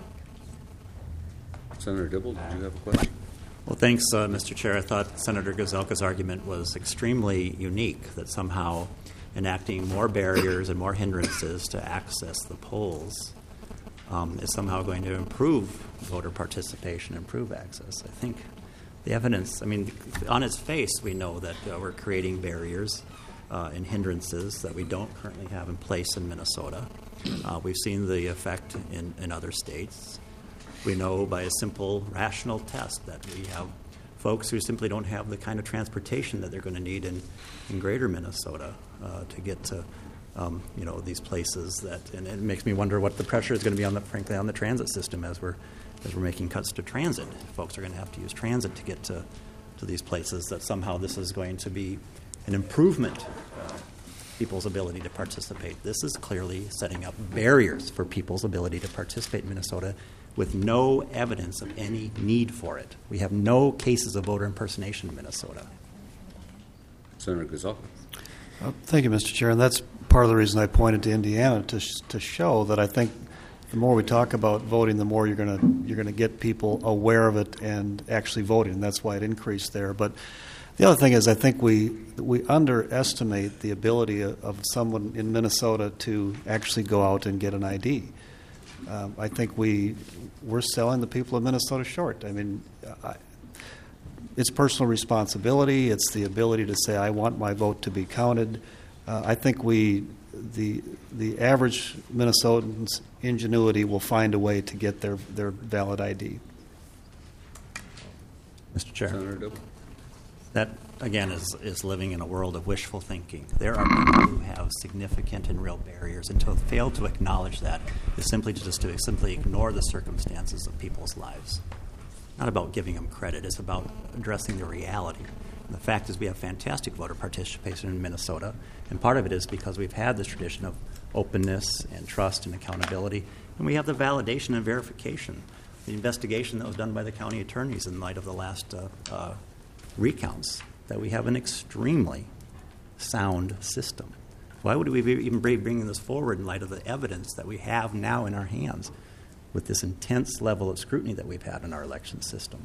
Senator Dibble, did you have a question? Well, thanks, uh, Mister Chair. I thought Senator Gazelka's argument was extremely unique, that somehow enacting more barriers and more hindrances to access the polls um, is somehow going to improve voter participation, improve access. I think the evidence, I mean, on its face, we know that uh, we're creating barriers uh, and hindrances that we don't currently have in place in Minnesota. Uh, we've seen the effect in, in other states. We know by a simple rational test that we have folks who simply don't have the kind of transportation that they're going to need in, in greater Minnesota uh, to get to um, you know, these places. That, and it makes me wonder what the pressure is going to be on the, frankly, on the transit system as we're as we're making cuts to transit. Folks are going to have to use transit to get to, to these places, that somehow this is going to be an improvement uh, people's ability to participate. This is clearly setting up barriers for people's ability to participate in Minnesota with no evidence of any need for it. We have no cases of voter impersonation in Minnesota. Senator Gazal. Uh, thank you, Mister Chair. And that's part of the reason I pointed to Indiana, to sh- to show that I think the more we talk about voting, the more you're going to you're going to get people aware of it and actually voting. And that's why it increased there. But the other thing is, I think we we underestimate the ability of, of someone in Minnesota to actually go out and get an I D. Um, I think we we're selling the people of Minnesota short. I mean, I, it's personal responsibility. It's the ability to say, I want my vote to be counted. Uh, I think we the the average Minnesotan's ingenuity will find a way to get their, their valid I D. Mister Chair. Senator Dibble. That, again, is, is living in a world of wishful thinking. There are people who have significant and real barriers, and to fail to acknowledge that is simply to just to simply ignore the circumstances of people's lives. Not about giving them credit. It's about addressing the reality. And the fact is we have fantastic voter participation in Minnesota, and part of it is because we've had this tradition of openness and trust and accountability, and we have the validation and verification, the investigation that was done by the county attorneys in light of the last uh, uh, recounts, that we have an extremely sound system. Why would we be even be bringing this forward in light of the evidence that we have now in our hands with this intense level of scrutiny that we've had in our election system?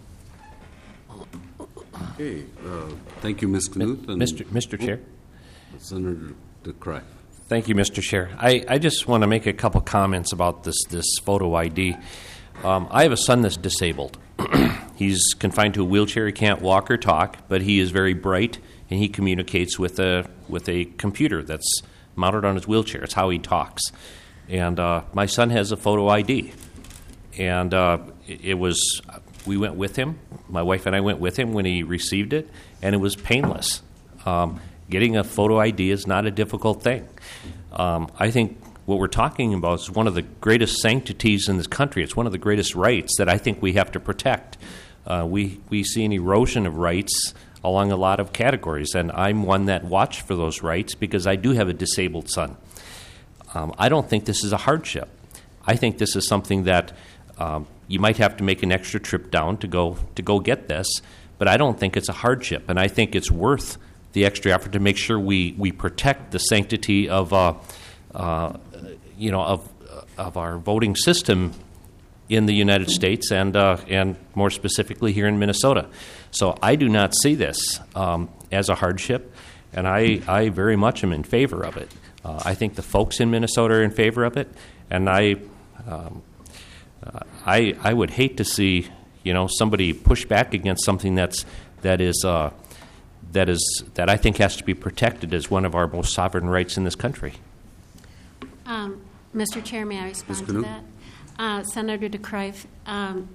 Okay. Uh, thank you, Miz Knut. And Mister Mister Chair. Oh, Senator DeCray. Thank you, Mister Chair. I, I just want to make a couple comments about this, this photo I D. Um, I have a son that's disabled. He's confined to a wheelchair. He can't walk or talk, but he is very bright, and he communicates with a with a computer that's mounted on his wheelchair. It's how he talks. And uh, my son has a photo I D. And uh, it, it was, we went with him. My wife and I went with him when he received it, and it was painless. Um, getting a photo I D is not a difficult thing. Um, I think what we're talking about is one of the greatest sanctities in this country. It's one of the greatest rights that I think we have to protect. Uh, we, we see an erosion of rights along a lot of categories, and I'm one that watched for those rights because I do have a disabled son. Um, I don't think this is a hardship. I think this is something that um, you might have to make an extra trip down to go to go get this, but I don't think it's a hardship, and I think it's worth the extra effort to make sure we, we protect the sanctity of uh, uh, you know of of our voting system in the United States and uh, and more specifically here in Minnesota. So I do not see this um, as a hardship, and I, I very much am in favor of it. Uh, I think the folks in Minnesota are in favor of it, and I, um, uh, I, I would hate to see you know somebody push back against something that's that is uh, that is that I think has to be protected as one of our most sovereign rights in this country. Um, Mister Chair, may I respond to that? Uh, Senator DeCray, um,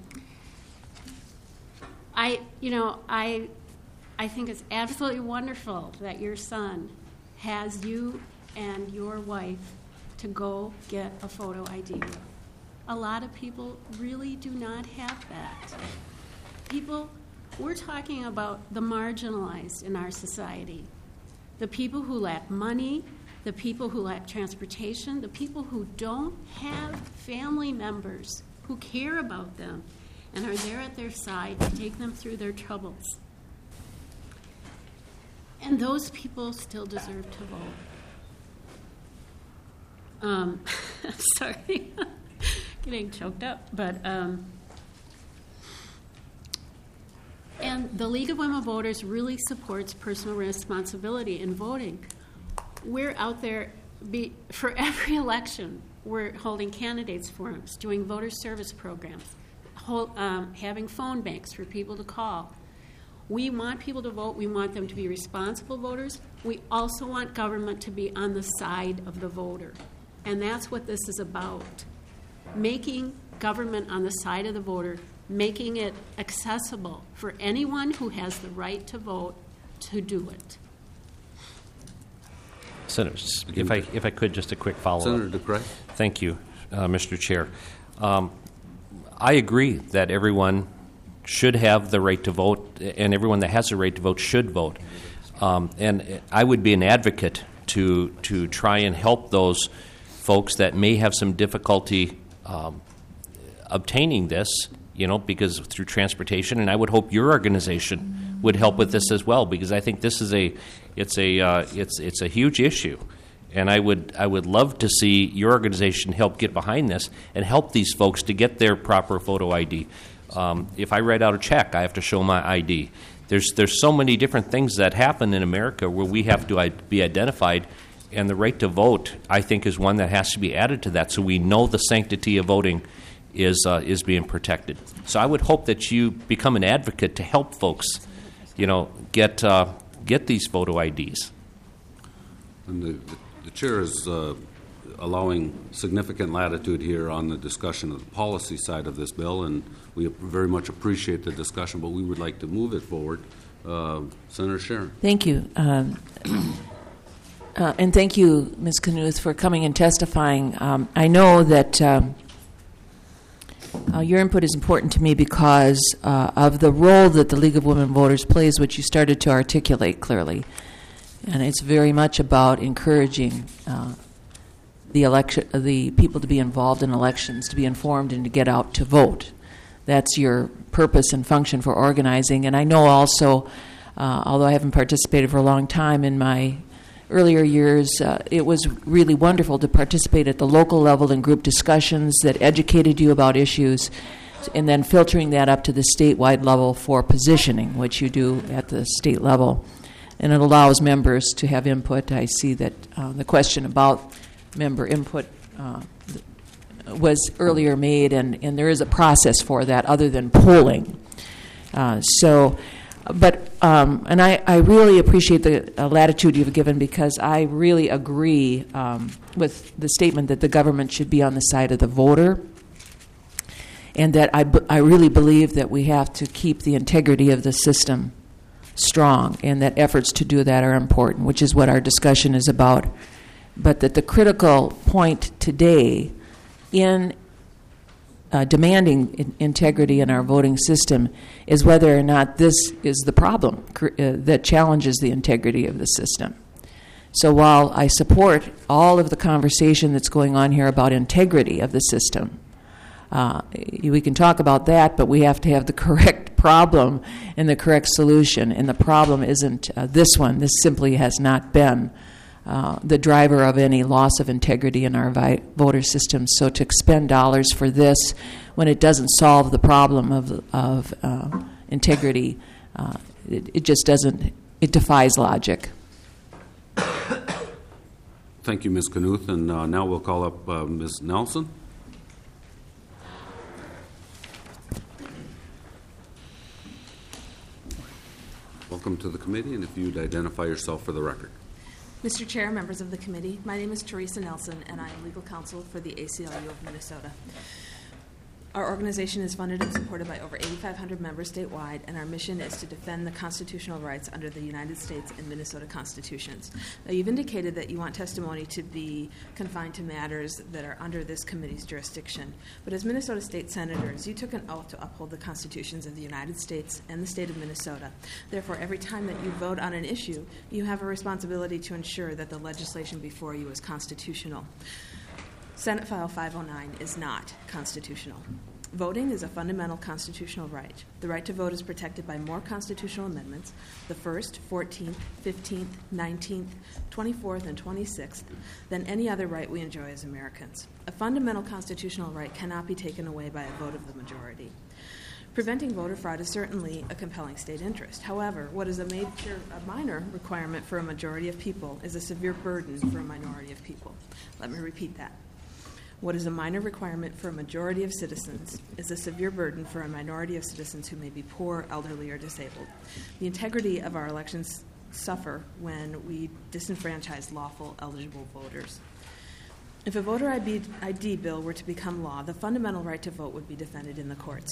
I, you know, I, I think it's absolutely wonderful that your son has you and your wife to go get a photo I D with. A lot of people really do not have that. People, we're talking about the marginalized in our society, the people who lack money, the people who lack transportation, the people who don't have family members who care about them and are there at their side to take them through their troubles. And those people still deserve to vote. Um, sorry, getting choked up, but um, and the League of Women Voters really supports personal responsibility in voting. We're out there be, for every election. We're holding candidates forums, doing voter service programs, hold, um, having phone banks for people to call. We want people to vote. We want them to be responsible voters. We also want government to be on the side of the voter. And that's what this is about, making government on the side of the voter making it accessible for anyone who has the right to vote to do it. Senator, if I, if I could, just a quick follow-up. Senator DeCray. Thank you, uh, Mister Chair. Um, I agree that everyone should have the right to vote, and everyone that has the right to vote should vote. Um, and I would be an advocate to to try and help those folks that may have some difficulty um, obtaining this, you know, because through transportation. And I would hope your organization would help with this as well, because I think this is a it's a uh, it's it's a huge issue. And I would I would love to see your organization help get behind this and help these folks to get their proper photo I D. Um, if I write out a check, I have to show my I D. There's there's so many different things that happen in America where we have to be identified, and the right to vote, I think, is one that has to be added to that, so we know the sanctity of voting is uh, is being protected. So I would hope that you become an advocate to help folks, you know, get uh, get these photo I Ds. And the, the, the chair is uh, allowing significant latitude here on the discussion of the policy side of this bill, and we very much appreciate the discussion, but we would like to move it forward. Uh, Senator Sharon. Thank you. Um, uh, and thank you, Miz Knuth, for coming and testifying. Um, I know that um, uh, your input is important to me because uh, of the role that the League of Women Voters plays, which you started to articulate clearly. And it's very much about encouraging uh, the election, the people to be involved in elections, to be informed, and to get out to vote. That's your purpose and function for organizing. And I know also, uh, although I haven't participated for a long time, in my earlier years, uh, it was really wonderful to participate at the local level in group discussions that educated you about issues, and then filtering that up to the statewide level for positioning, which you do at the state level. And it allows members to have input. I see that uh, the question about member input uh, was earlier made, and, and there is a process for that other than polling. Uh, so, but, um, and I, I really appreciate the uh, latitude you've given, because I really agree um, with the statement that the government should be on the side of the voter, and that I, b- I really believe that we have to keep the integrity of the system strong, and that efforts to do that are important, which is what our discussion is about. But that the critical point today in uh, demanding in- integrity in our voting system is whether or not this is the problem cr- uh, that challenges the integrity of the system. So while I support all of the conversation that's going on here about integrity of the system, uh, we can talk about that, but we have to have the correct problem and the correct solution. And the problem isn't uh, this one. This simply has not been uh, the driver of any loss of integrity in our vi- voter system. So to expend dollars for this when it doesn't solve the problem of, of uh, integrity, uh, it, it just doesn't, it defies logic. Thank you, Miz Knuth. And uh, now we'll call up uh, Miz Nelson. Welcome to the committee, and if you'd identify yourself for the record. Mister Chair, members of the committee, my name is Teresa Nelson, and I am legal counsel for the A C L U of Minnesota. Our organization is funded and supported by over eighty-five hundred members statewide, and our mission is to defend the constitutional rights under the United States and Minnesota constitutions. Now, you've indicated that you want testimony to be confined to matters that are under this committee's jurisdiction. But as Minnesota state senators, you took an oath to uphold the constitutions of the United States and the state of Minnesota. Therefore, every time that you vote on an issue, you have a responsibility to ensure that the legislation before you is constitutional. Senate File five oh nine is not constitutional. Voting is a fundamental constitutional right. The right to vote is protected by more constitutional amendments, the first, fourteenth, fifteenth, nineteenth, twenty-fourth, and twenty-sixth, than any other right we enjoy as Americans. A fundamental constitutional right cannot be taken away by a vote of the majority. Preventing voter fraud is certainly a compelling state interest. However, what is a major, a minor requirement for a majority of people is a severe burden for a minority of people. Let me repeat that. What is a minor requirement for a majority of citizens is a severe burden for a minority of citizens who may be poor, elderly, or disabled. The integrity of our elections suffer when we disenfranchise lawful, eligible voters. If a voter I D bill were to become law, the fundamental right to vote would be defended in the courts.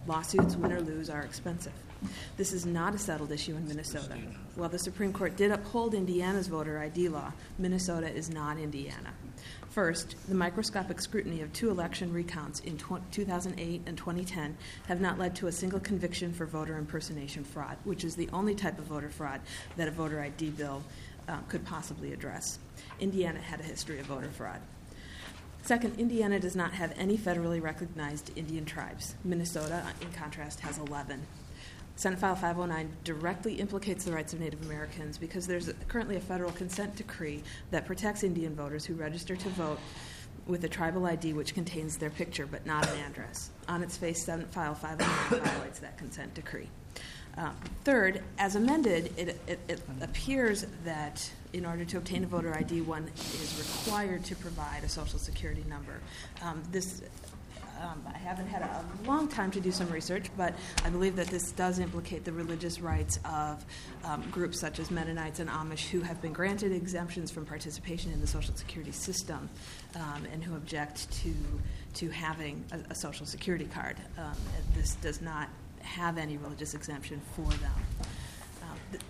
Lawsuits, win or lose, are expensive. This is not a settled issue in Minnesota. While the Supreme Court did uphold Indiana's voter I D law, Minnesota is not Indiana. First, the microscopic scrutiny of two election recounts in two thousand eight and twenty ten have not led to a single conviction for voter impersonation fraud, which is the only type of voter fraud that a voter I D bill uh, could possibly address. Indiana had a history of voter fraud. Second, Indiana does not have any federally recognized Indian tribes. Minnesota, in contrast, has eleven. Senate File five oh nine directly implicates the rights of Native Americans because there's currently a federal consent decree that protects Indian voters who register to vote with a tribal I D which contains their picture but not an address. On its face, Senate File five oh nine violates that consent decree. Uh, third, as amended, it, it, it appears that in order to obtain a voter I D, one is required to provide a Social Security number. Um, this Um, I haven't had a long time to do some research, but I believe that this does implicate the religious rights of um, groups such as Mennonites and Amish who have been granted exemptions from participation in the Social Security system um, and who object to to having a, a Social Security card. Um, and this does not have any religious exemption for them. Um, th-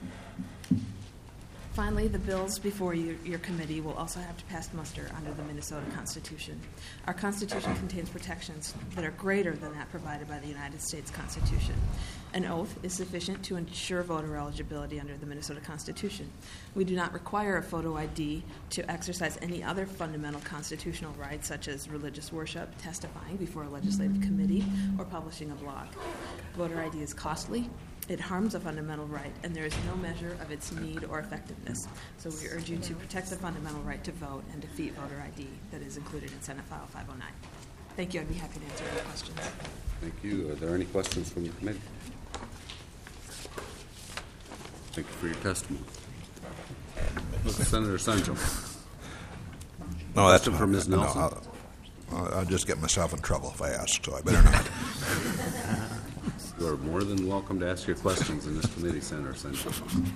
Finally, the bills before you, your committee will also have to pass muster under the Minnesota Constitution. Our Constitution contains protections that are greater than that provided by the United States Constitution. An oath is sufficient to ensure voter eligibility under the Minnesota Constitution. We do not require a photo I D to exercise any other fundamental constitutional rights, such as religious worship, testifying before a legislative committee, or publishing a blog. Voter I D is costly. It harms a fundamental right, and there is no measure of its need or effectiveness. So we urge you to protect the fundamental right to vote and defeat voter I D that is included in Senate File five oh nine. Thank you. I'd be happy to answer any questions. Thank you. Are there any questions from the committee? Thank you for your testimony. Senator Sancho. No, that's question for Miz no, Nelson. I'll, I'll just get myself in trouble if I ask, so I better not. You are more than welcome to ask your questions in this committee, Senator Sancho.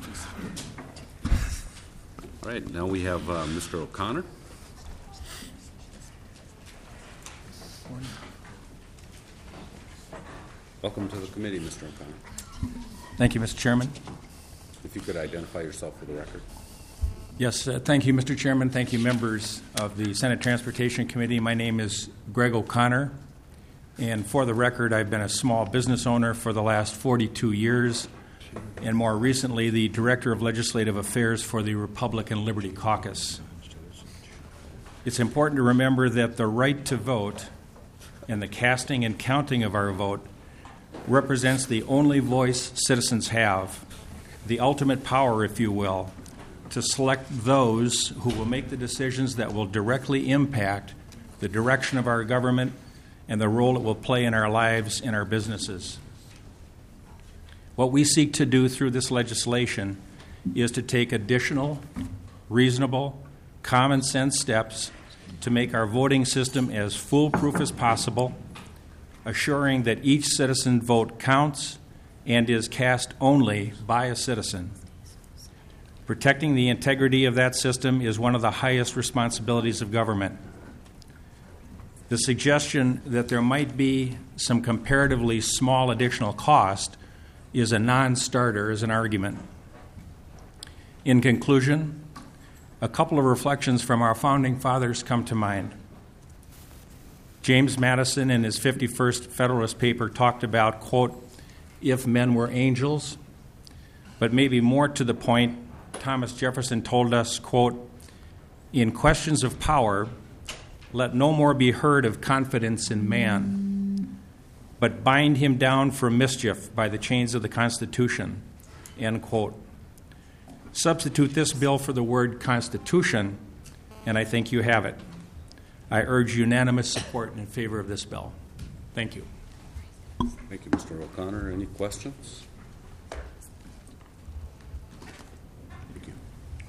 All right, now we have uh, Mister O'Connor. Welcome to the committee, Mister O'Connor. Thank you, Mister Chairman. If you could identify yourself for the record. Yes, uh, thank you, Mister Chairman. Thank you, members of the Senate Transportation Committee. My name is Greg O'Connor, and for the record, I've been a small business owner for the last forty-two years, and more recently, the Director of Legislative Affairs for the Republican Liberty Caucus. It's important to remember that the right to vote and the casting and counting of our vote represents the only voice citizens have, the ultimate power, if you will, to select those who will make the decisions that will directly impact the direction of our government and the role it will play in our lives and our businesses. What we seek to do through this legislation is to take additional, reasonable, common sense steps to make our voting system as foolproof as possible, assuring that each citizen vote counts and is cast only by a citizen. Protecting the integrity of that system is one of the highest responsibilities of government. The suggestion that there might be some comparatively small additional cost is a non-starter as an argument. In conclusion, a couple of reflections from our founding fathers come to mind. James Madison, in his fifty-first Federalist paper, talked about, quote, if men were angels, but maybe more to the point, Thomas Jefferson told us, quote, in questions of power, let no more be heard of confidence in man, but bind him down for mischief by the chains of the Constitution, end quote. Substitute this bill for the word Constitution, and I think you have it. I urge unanimous support in favor of this bill. Thank you. Thank you, Mister O'Connor. Any questions? Thank you.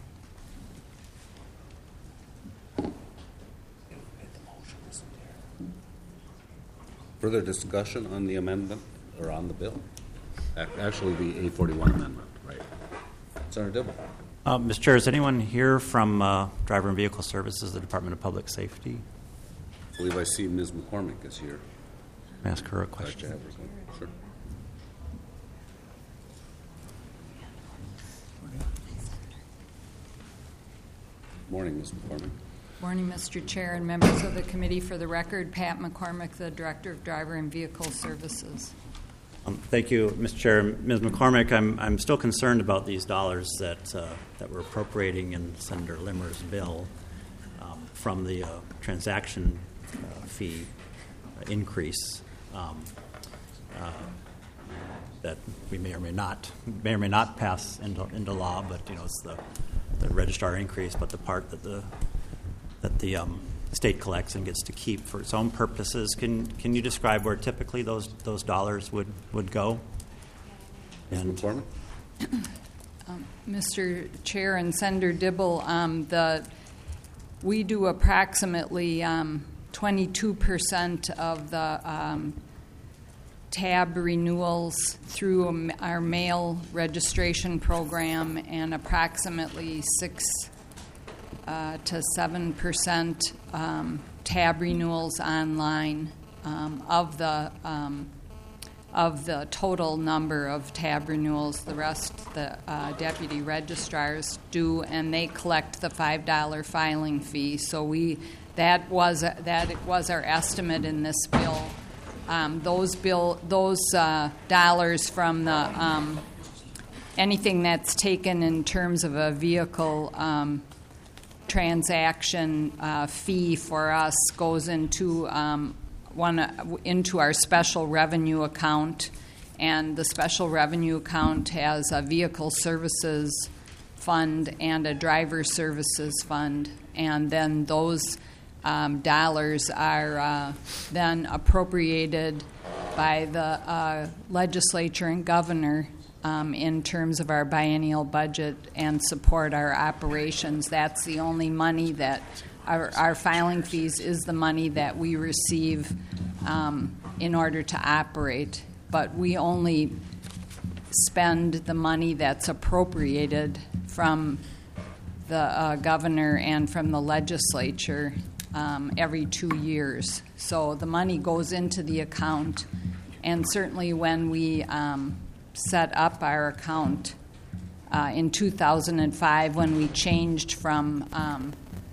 Further discussion on the amendment or on the bill? Ac- Actually, the A forty-one amendment, right? Senator Dibble. Uh, Mister Chair, is anyone here from uh, Driver and Vehicle Services, the Department of Public Safety? I believe I see Miz McCormick is here. ask her a question. Sure. Morning, Miz McCormick. Morning, Mister Chair and members of the committee. For the record, Pat McCormick, the Director of Driver and Vehicle Services. Um, thank you, Mister Chair. Miz McCormick, I'm, I'm still concerned about these dollars that, uh, that we're appropriating in Senator Limmer's bill um, from the uh, transaction uh, fee uh, increase um, uh, that we may or may not may or may not pass into, into law, but you know it's the, the registrar increase, but the part that the that the um, state collects and gets to keep for its own purposes. Can can you describe where typically those those dollars would, would go? And um, Mister Chair and Senator Dibble, um, the we do approximately um, twenty-two percent of the um, tab renewals through our mail registration program, and approximately six uh, to seven percent um, tab renewals online um, of the um, of the total number of tab renewals. The rest the uh, deputy registrars do, and they collect the five dollar filing fee. So we that was that was our estimate in this bill. Um, those bill, those uh, dollars from the um, anything that's taken in terms of a vehicle um, transaction uh, fee for us goes into um, one uh, into our special revenue account, and the special revenue account has a vehicle services fund and a driver services fund, and then those Um, dollars are uh, then appropriated by the uh, legislature and governor um, in terms of our biennial budget and support our operations. That's the only money that our, our filing fees is the money that we receive um, in order to operate. But we only spend the money that's appropriated from the uh, governor and from the legislature Um, every two years. So the money goes into the account, and certainly when we um, set up our account uh, in two thousand five, when we changed from um,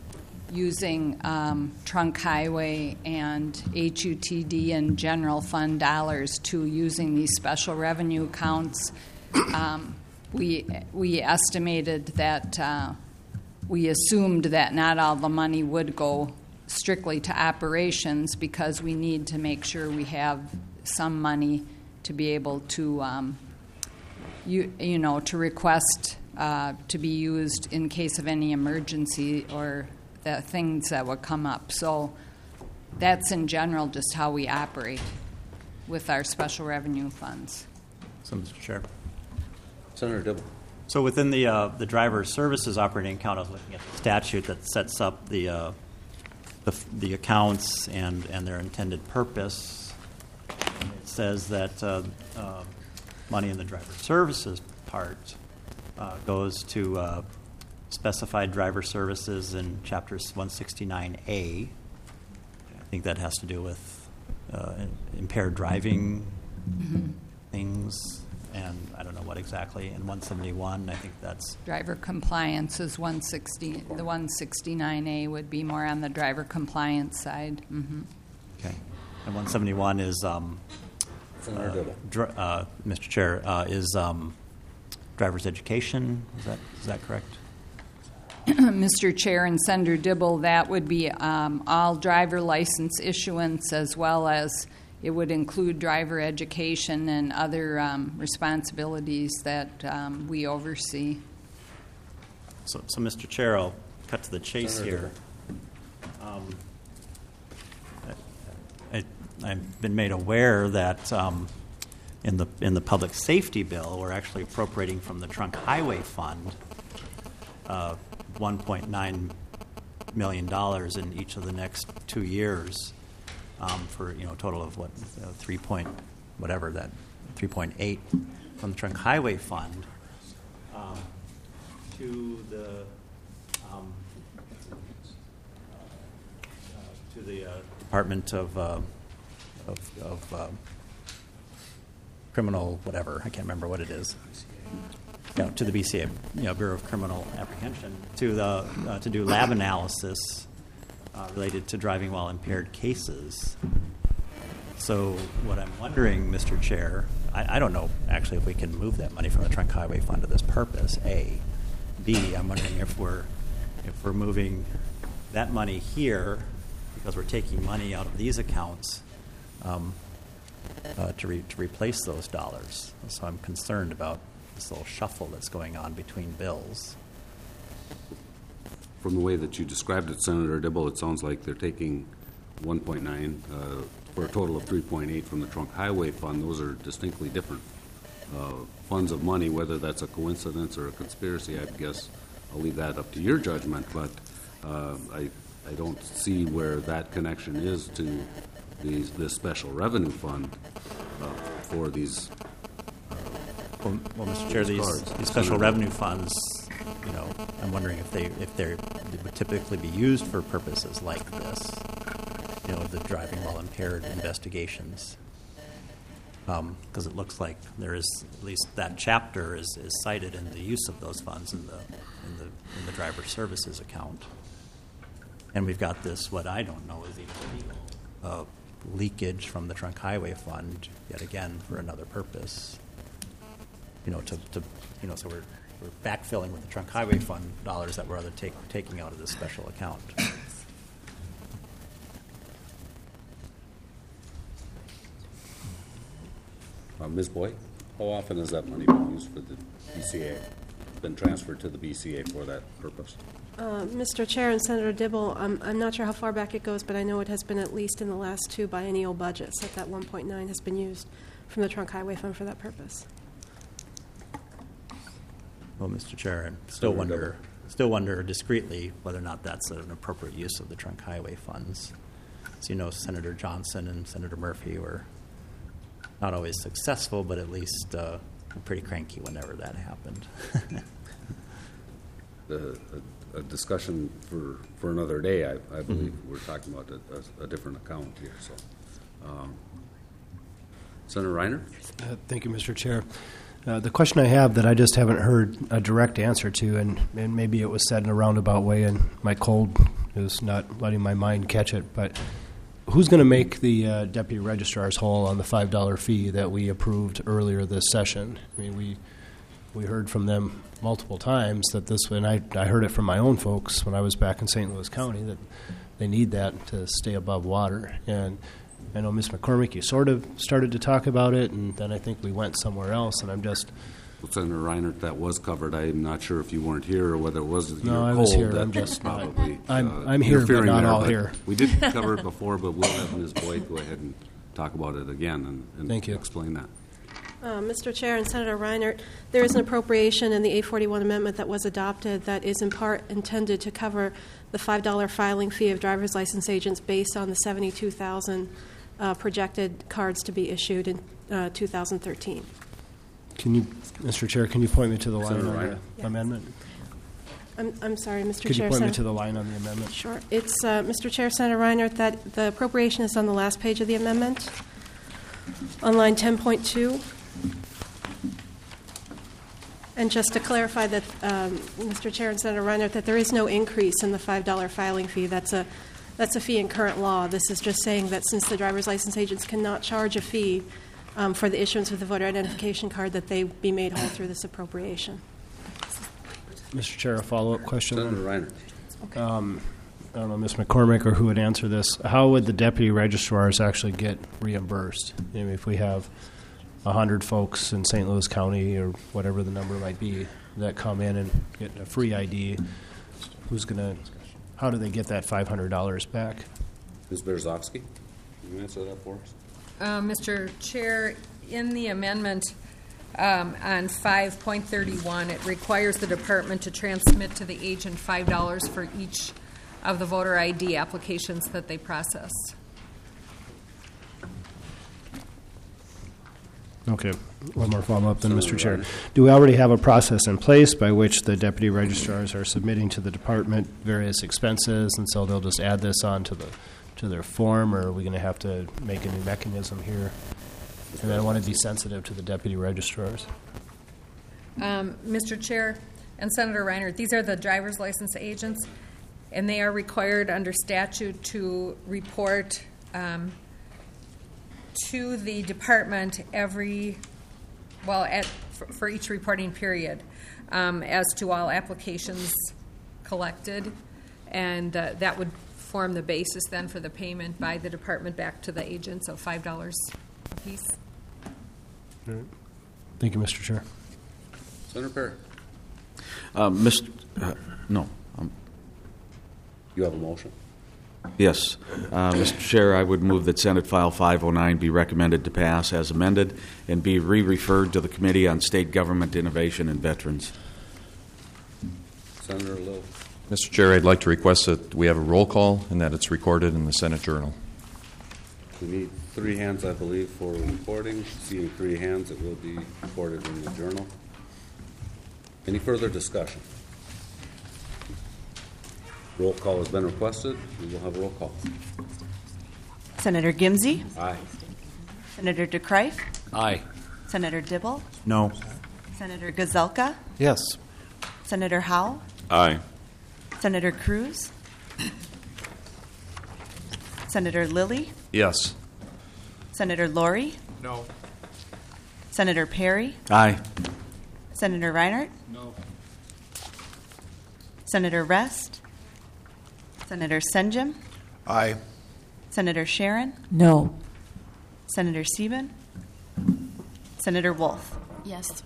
using um, trunk highway and H U T D and general fund dollars to using these special revenue accounts, um, we we estimated that uh, we assumed that not all the money would go strictly to operations, because we need to make sure we have some money to be able to, um, you, you know, to request uh, to be used in case of any emergency or the things that would come up. So that's in general just how we operate with our special revenue funds. So, Mister Chair. Senator Dibble. So within the uh, the driver services operating account, I was looking at the statute that sets up the uh, The, the accounts and, and their intended purpose. It says that uh, uh, money in the driver services part uh, goes to uh, specified driver services in Chapter one sixty-nine A. I think that has to do with uh, impaired driving mm-hmm. things, and I don't know what exactly. In one seventy-one, I think that's driver compliance is one sixty. The one sixty-nine A would be more on the driver compliance side. Mm-hmm. Okay, and one seventy-one is um, uh, dr- uh, Mister Chair uh, is um, driver's education. Is that is that correct? Mister Chair and Senator Dibble, that would be um, all driver license issuance, as well as it would include driver education and other um, responsibilities that um, we oversee. So, so, Mister Chair, I'll cut to the chase Senator here. Um, I, I've been made aware that um, in the in the public safety bill, we're actually appropriating from the trunk highway fund uh, one point nine million dollars in each of the next two years. Um, for you know a total of what uh, three point whatever that three point eight from the trunk highway fund um, to the um, uh, to the uh, Department of uh, of, of um, criminal whatever, I can't remember what it is, you know, to the B C A, you know, Bureau of Criminal Apprehension, to the uh, to do lab analysis uh, related to driving while impaired cases. So what I'm wondering, Mister Chair, I, I don't know actually if we can move that money from the Trunk Highway Fund to this purpose. A, B, I'm wondering if we're if we're moving that money here because we're taking money out of these accounts um, uh, to re- to replace those dollars. So I'm concerned about this little shuffle that's going on between bills. From the way that you described it, Senator Dibble, it sounds like they're taking one point nine uh, for a total of three point eight from the Trunk Highway Fund. Those are distinctly different uh, funds of money. Whether that's a coincidence or a conspiracy, I guess I'll leave that up to your judgment. But uh, I, I don't see where that connection is to these, this special revenue fund uh, for these. Uh, well, well, Mister Chair, these, cards. these special revenue funds, you know, I'm wondering if they if they would typically be used for purposes like this. You know, the driving while impaired investigations, because um, it looks like there is at least that chapter is, is cited in the use of those funds in the in the in the driver services account, and we've got this what I don't know is illegal uh, leakage from the Trunk Highway Fund yet again for another purpose. You know, to, to you know, so we're we're backfilling with the Trunk Highway Fund dollars that we're other take, taking out of this special account. Uh, Miz Boyd, how often has that money been used for the B C A, been transferred to the B C A for that purpose? Uh, Mister Chair and Senator Dibble, I'm, I'm not sure how far back it goes, but I know it has been at least in the last two biennial budgets that that one point nine has been used from the Trunk Highway Fund for that purpose. Well, Mister Chair, I still Senator wonder, Dibble. still wonder discreetly whether or not that's an appropriate use of the Trunk Highway funds. As you know, Senator Johnson and Senator Murphy were not always successful, but at least uh, pretty cranky whenever that happened. the, a, a discussion for, for another day, I, I believe. Mm-hmm. We're talking about a, a, a different account here. So, um, Senator Reiner? Uh, thank you, Mister Chair. Uh, the question I have that I just haven't heard a direct answer to, and, and maybe it was said in a roundabout way, and my cold is not letting my mind catch it, but who's going to make the uh, deputy registrars whole on the five dollar fee that we approved earlier this session? I mean, we we heard from them multiple times that this, and I, I heard it from my own folks when I was back in Saint Louis County, that they need that to stay above water. And I know, Miz McCormick, you sort of started to talk about it, and then I think we went somewhere else, and I'm just... Well, Senator Reiner, that was covered. I'm not sure if you weren't here or whether it was No, your I was cold here. that I'm just probably not, I'm, uh, I'm here, but interfering not there, all but here. We did cover it before, but we'll have Miz Boyd go ahead and talk about it again and, and Thank you. explain that. Uh, Mister Chair and Senator Reiner, there is an appropriation in the eight forty-one amendment that was adopted that is in part intended to cover the five dollar filing fee of driver's license agents based on the seventy-two thousand uh, projected cards to be issued in uh, two thousand thirteen. Can you, Mister Chair, can you point me to the line Senator on Reiner. the Yes. amendment? I'm, I'm sorry, Mister Could Chair. you point me Sen- to the line on the amendment? Sure. It's, uh, Mister Chair, Senator Reiner, that the appropriation is on the last page of the amendment, on line ten point two. And just to clarify that, um, Mister Chair and Senator Reiner, that there is no increase in the five dollar filing fee. That's a that's a fee in current law. This is just saying that since the driver's license agents cannot charge a fee um, for the issuance of the voter identification card, that they be made whole through this appropriation. Mister Chair, a follow-up question. Senator Reiner. Okay. Um, I don't know, Miz McCormick or who would answer this. How would the deputy registrars actually get reimbursed? I mean, if we have one hundred folks in Saint Louis County or whatever the number might be that come in and get a free I D, who's going to, how do they get that five hundred dollars back? Miz Berezovsky, can you answer that for us? Uh, Mister Chair, in the amendment um, on five point thirty-one, it requires the department to transmit to the agent five dollars for each of the voter I D applications that they process. Okay. One more follow-up then, Mister Chair. Do we already have a process in place by which the deputy registrars are submitting to the department various expenses, and so they'll just add this on to the to their form, or are we going to have to make a new mechanism here? And then I want to be sensitive to the deputy registrars. Um, Mister Chair and Senator Reinert, these are the driver's license agents, and they are required under statute to report um, to the department every, well, at, for, for each reporting period um, as to all applications collected, and uh, that would form the basis then for the payment by the department back to the agents of five dollars a piece. All right. Thank you, Mister Chair. Senator Perry. Uh, Mister Uh, no. Um, You have a motion? yes. Uh, Mister Chair, I would move that Senate File five oh nine be recommended to pass as amended and be re-referred to the Committee on State Government Innovation and Veterans. Senator Lill. Mister Chair, I'd like to request that we have a roll call and that it's recorded in the Senate Journal. We need three hands, I believe, for recording. Seeing three hands, it will be recorded in the journal. Any further discussion? Roll call has been requested. We will have a roll call. Senator Gimsey? Aye. Senator DeCrife? Aye. Senator Dibble? No. Senator Gazelka? Yes. Senator Howell? Aye. Senator Cruz? Senator Lilly? Yes. Senator Laurie? No. Senator Perry? Aye. Senator Reinert? No. Senator Rest? Senator Senjum? Aye. Senator Sharon? No. Senator Sieben? Senator Wolf? Yes.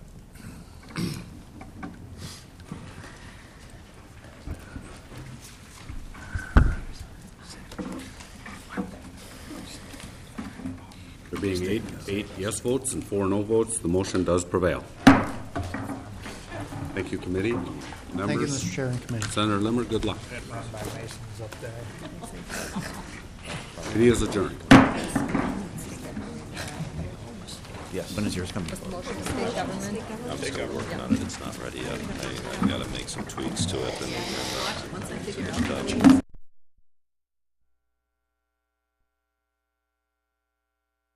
There being eight, eight yes votes and four no votes, the motion does prevail. Thank you, committee. Members. Thank you, Mister Chair and committee. Senator Limmer, good luck. Committee is adjourned. Yes. When is yours coming? Motion to state government. I'll take out working on it. It's not ready yet. I, I've got to make some tweaks to it. And, uh,